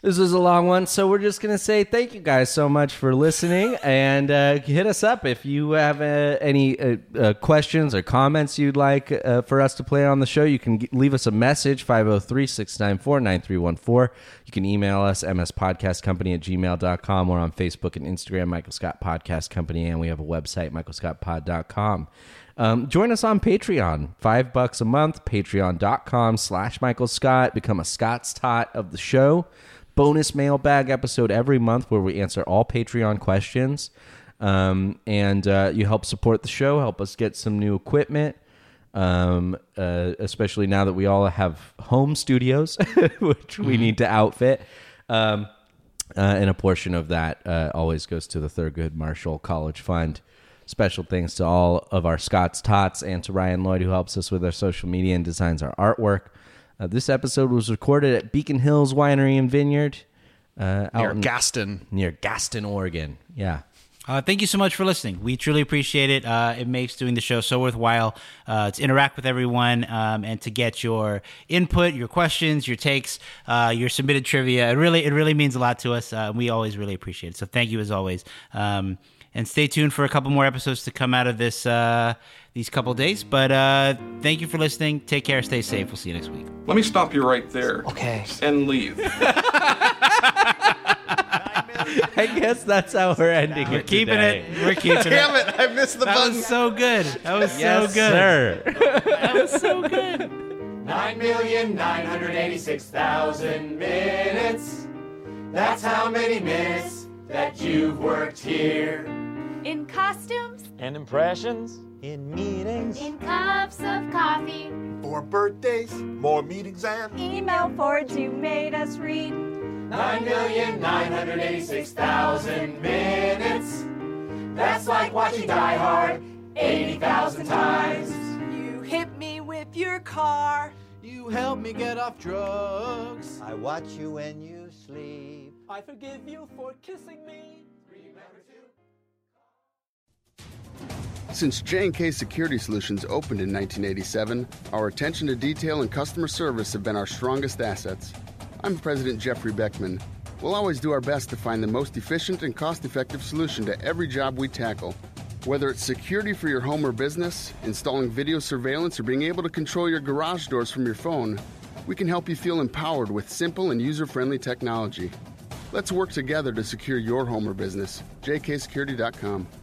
This was a long one, so we're just going to say thank you guys so much for listening, and uh, hit us up if you have uh, any uh, uh, questions or comments you'd like uh, for us to play on the show. You can g- leave us a message, five oh three, six nine four, nine three one four. You can email us, m s podcast company at gmail dot com. We're on Facebook and Instagram, Michael Scott Podcast Company, and we have a website, michael scott pod dot com. Um, join us on Patreon, five bucks a month, patreon.com slash Michael Scott. Become a Scott's Tot of the show. Bonus mailbag episode every month where we answer all Patreon questions. Um, and uh, you help support the show, help us get some new equipment, um, uh, especially now that we all have home studios, which we need to outfit. Um, uh, and a portion of that uh, always goes to the Thurgood Marshall College Fund. Special thanks to all of our Scott's Tots and to Ryan Lloyd, who helps us with our social media and designs our artwork. Uh, this episode was recorded at Beacon Hills Winery and Vineyard. Uh, out Near in, Gaston. Near Gaston, Oregon. Yeah. Uh, thank you so much for listening. We truly appreciate it. Uh, it makes doing the show so worthwhile uh, to interact with everyone um, and to get your input, your questions, your takes, uh, your submitted trivia. It really, it really means a lot to us. Uh, we always really appreciate it. So thank you as always. Um, and stay tuned for a couple more episodes to come out of this uh, these couple days. But uh, thank you for listening. Take care. Stay safe. We'll see you next week. Let me stop you right there. Okay. And leave. I guess that's how we're ending We're it keeping today. it. We're keeping Damn it. it, I missed the That button. was so good. That was Yes, so good. sir. That was so good. Nine million nine hundred eighty-six thousand minutes. That's how many minutes that you've worked here. In costumes, And impressions? In meetings? in cups of coffee, For birthdays, more meetings, and email forwards you made us read. Nine million nine hundred eighty-six thousand minutes. That's like watching Die Hard eighty thousand times. You hit me with your car. You help me get off drugs. I watch you when you sleep. I forgive you for kissing me. Since J and K Security Solutions opened in nineteen eighty-seven, our attention to detail and customer service have been our strongest assets. I'm President Jeffrey Beckman. We'll always do our best to find the most efficient and cost-effective solution to every job we tackle. Whether it's security for your home or business, installing video surveillance, or being able to control your garage doors from your phone, we can help you feel empowered with simple and user-friendly technology. Let's work together to secure your home or business. J K security dot com.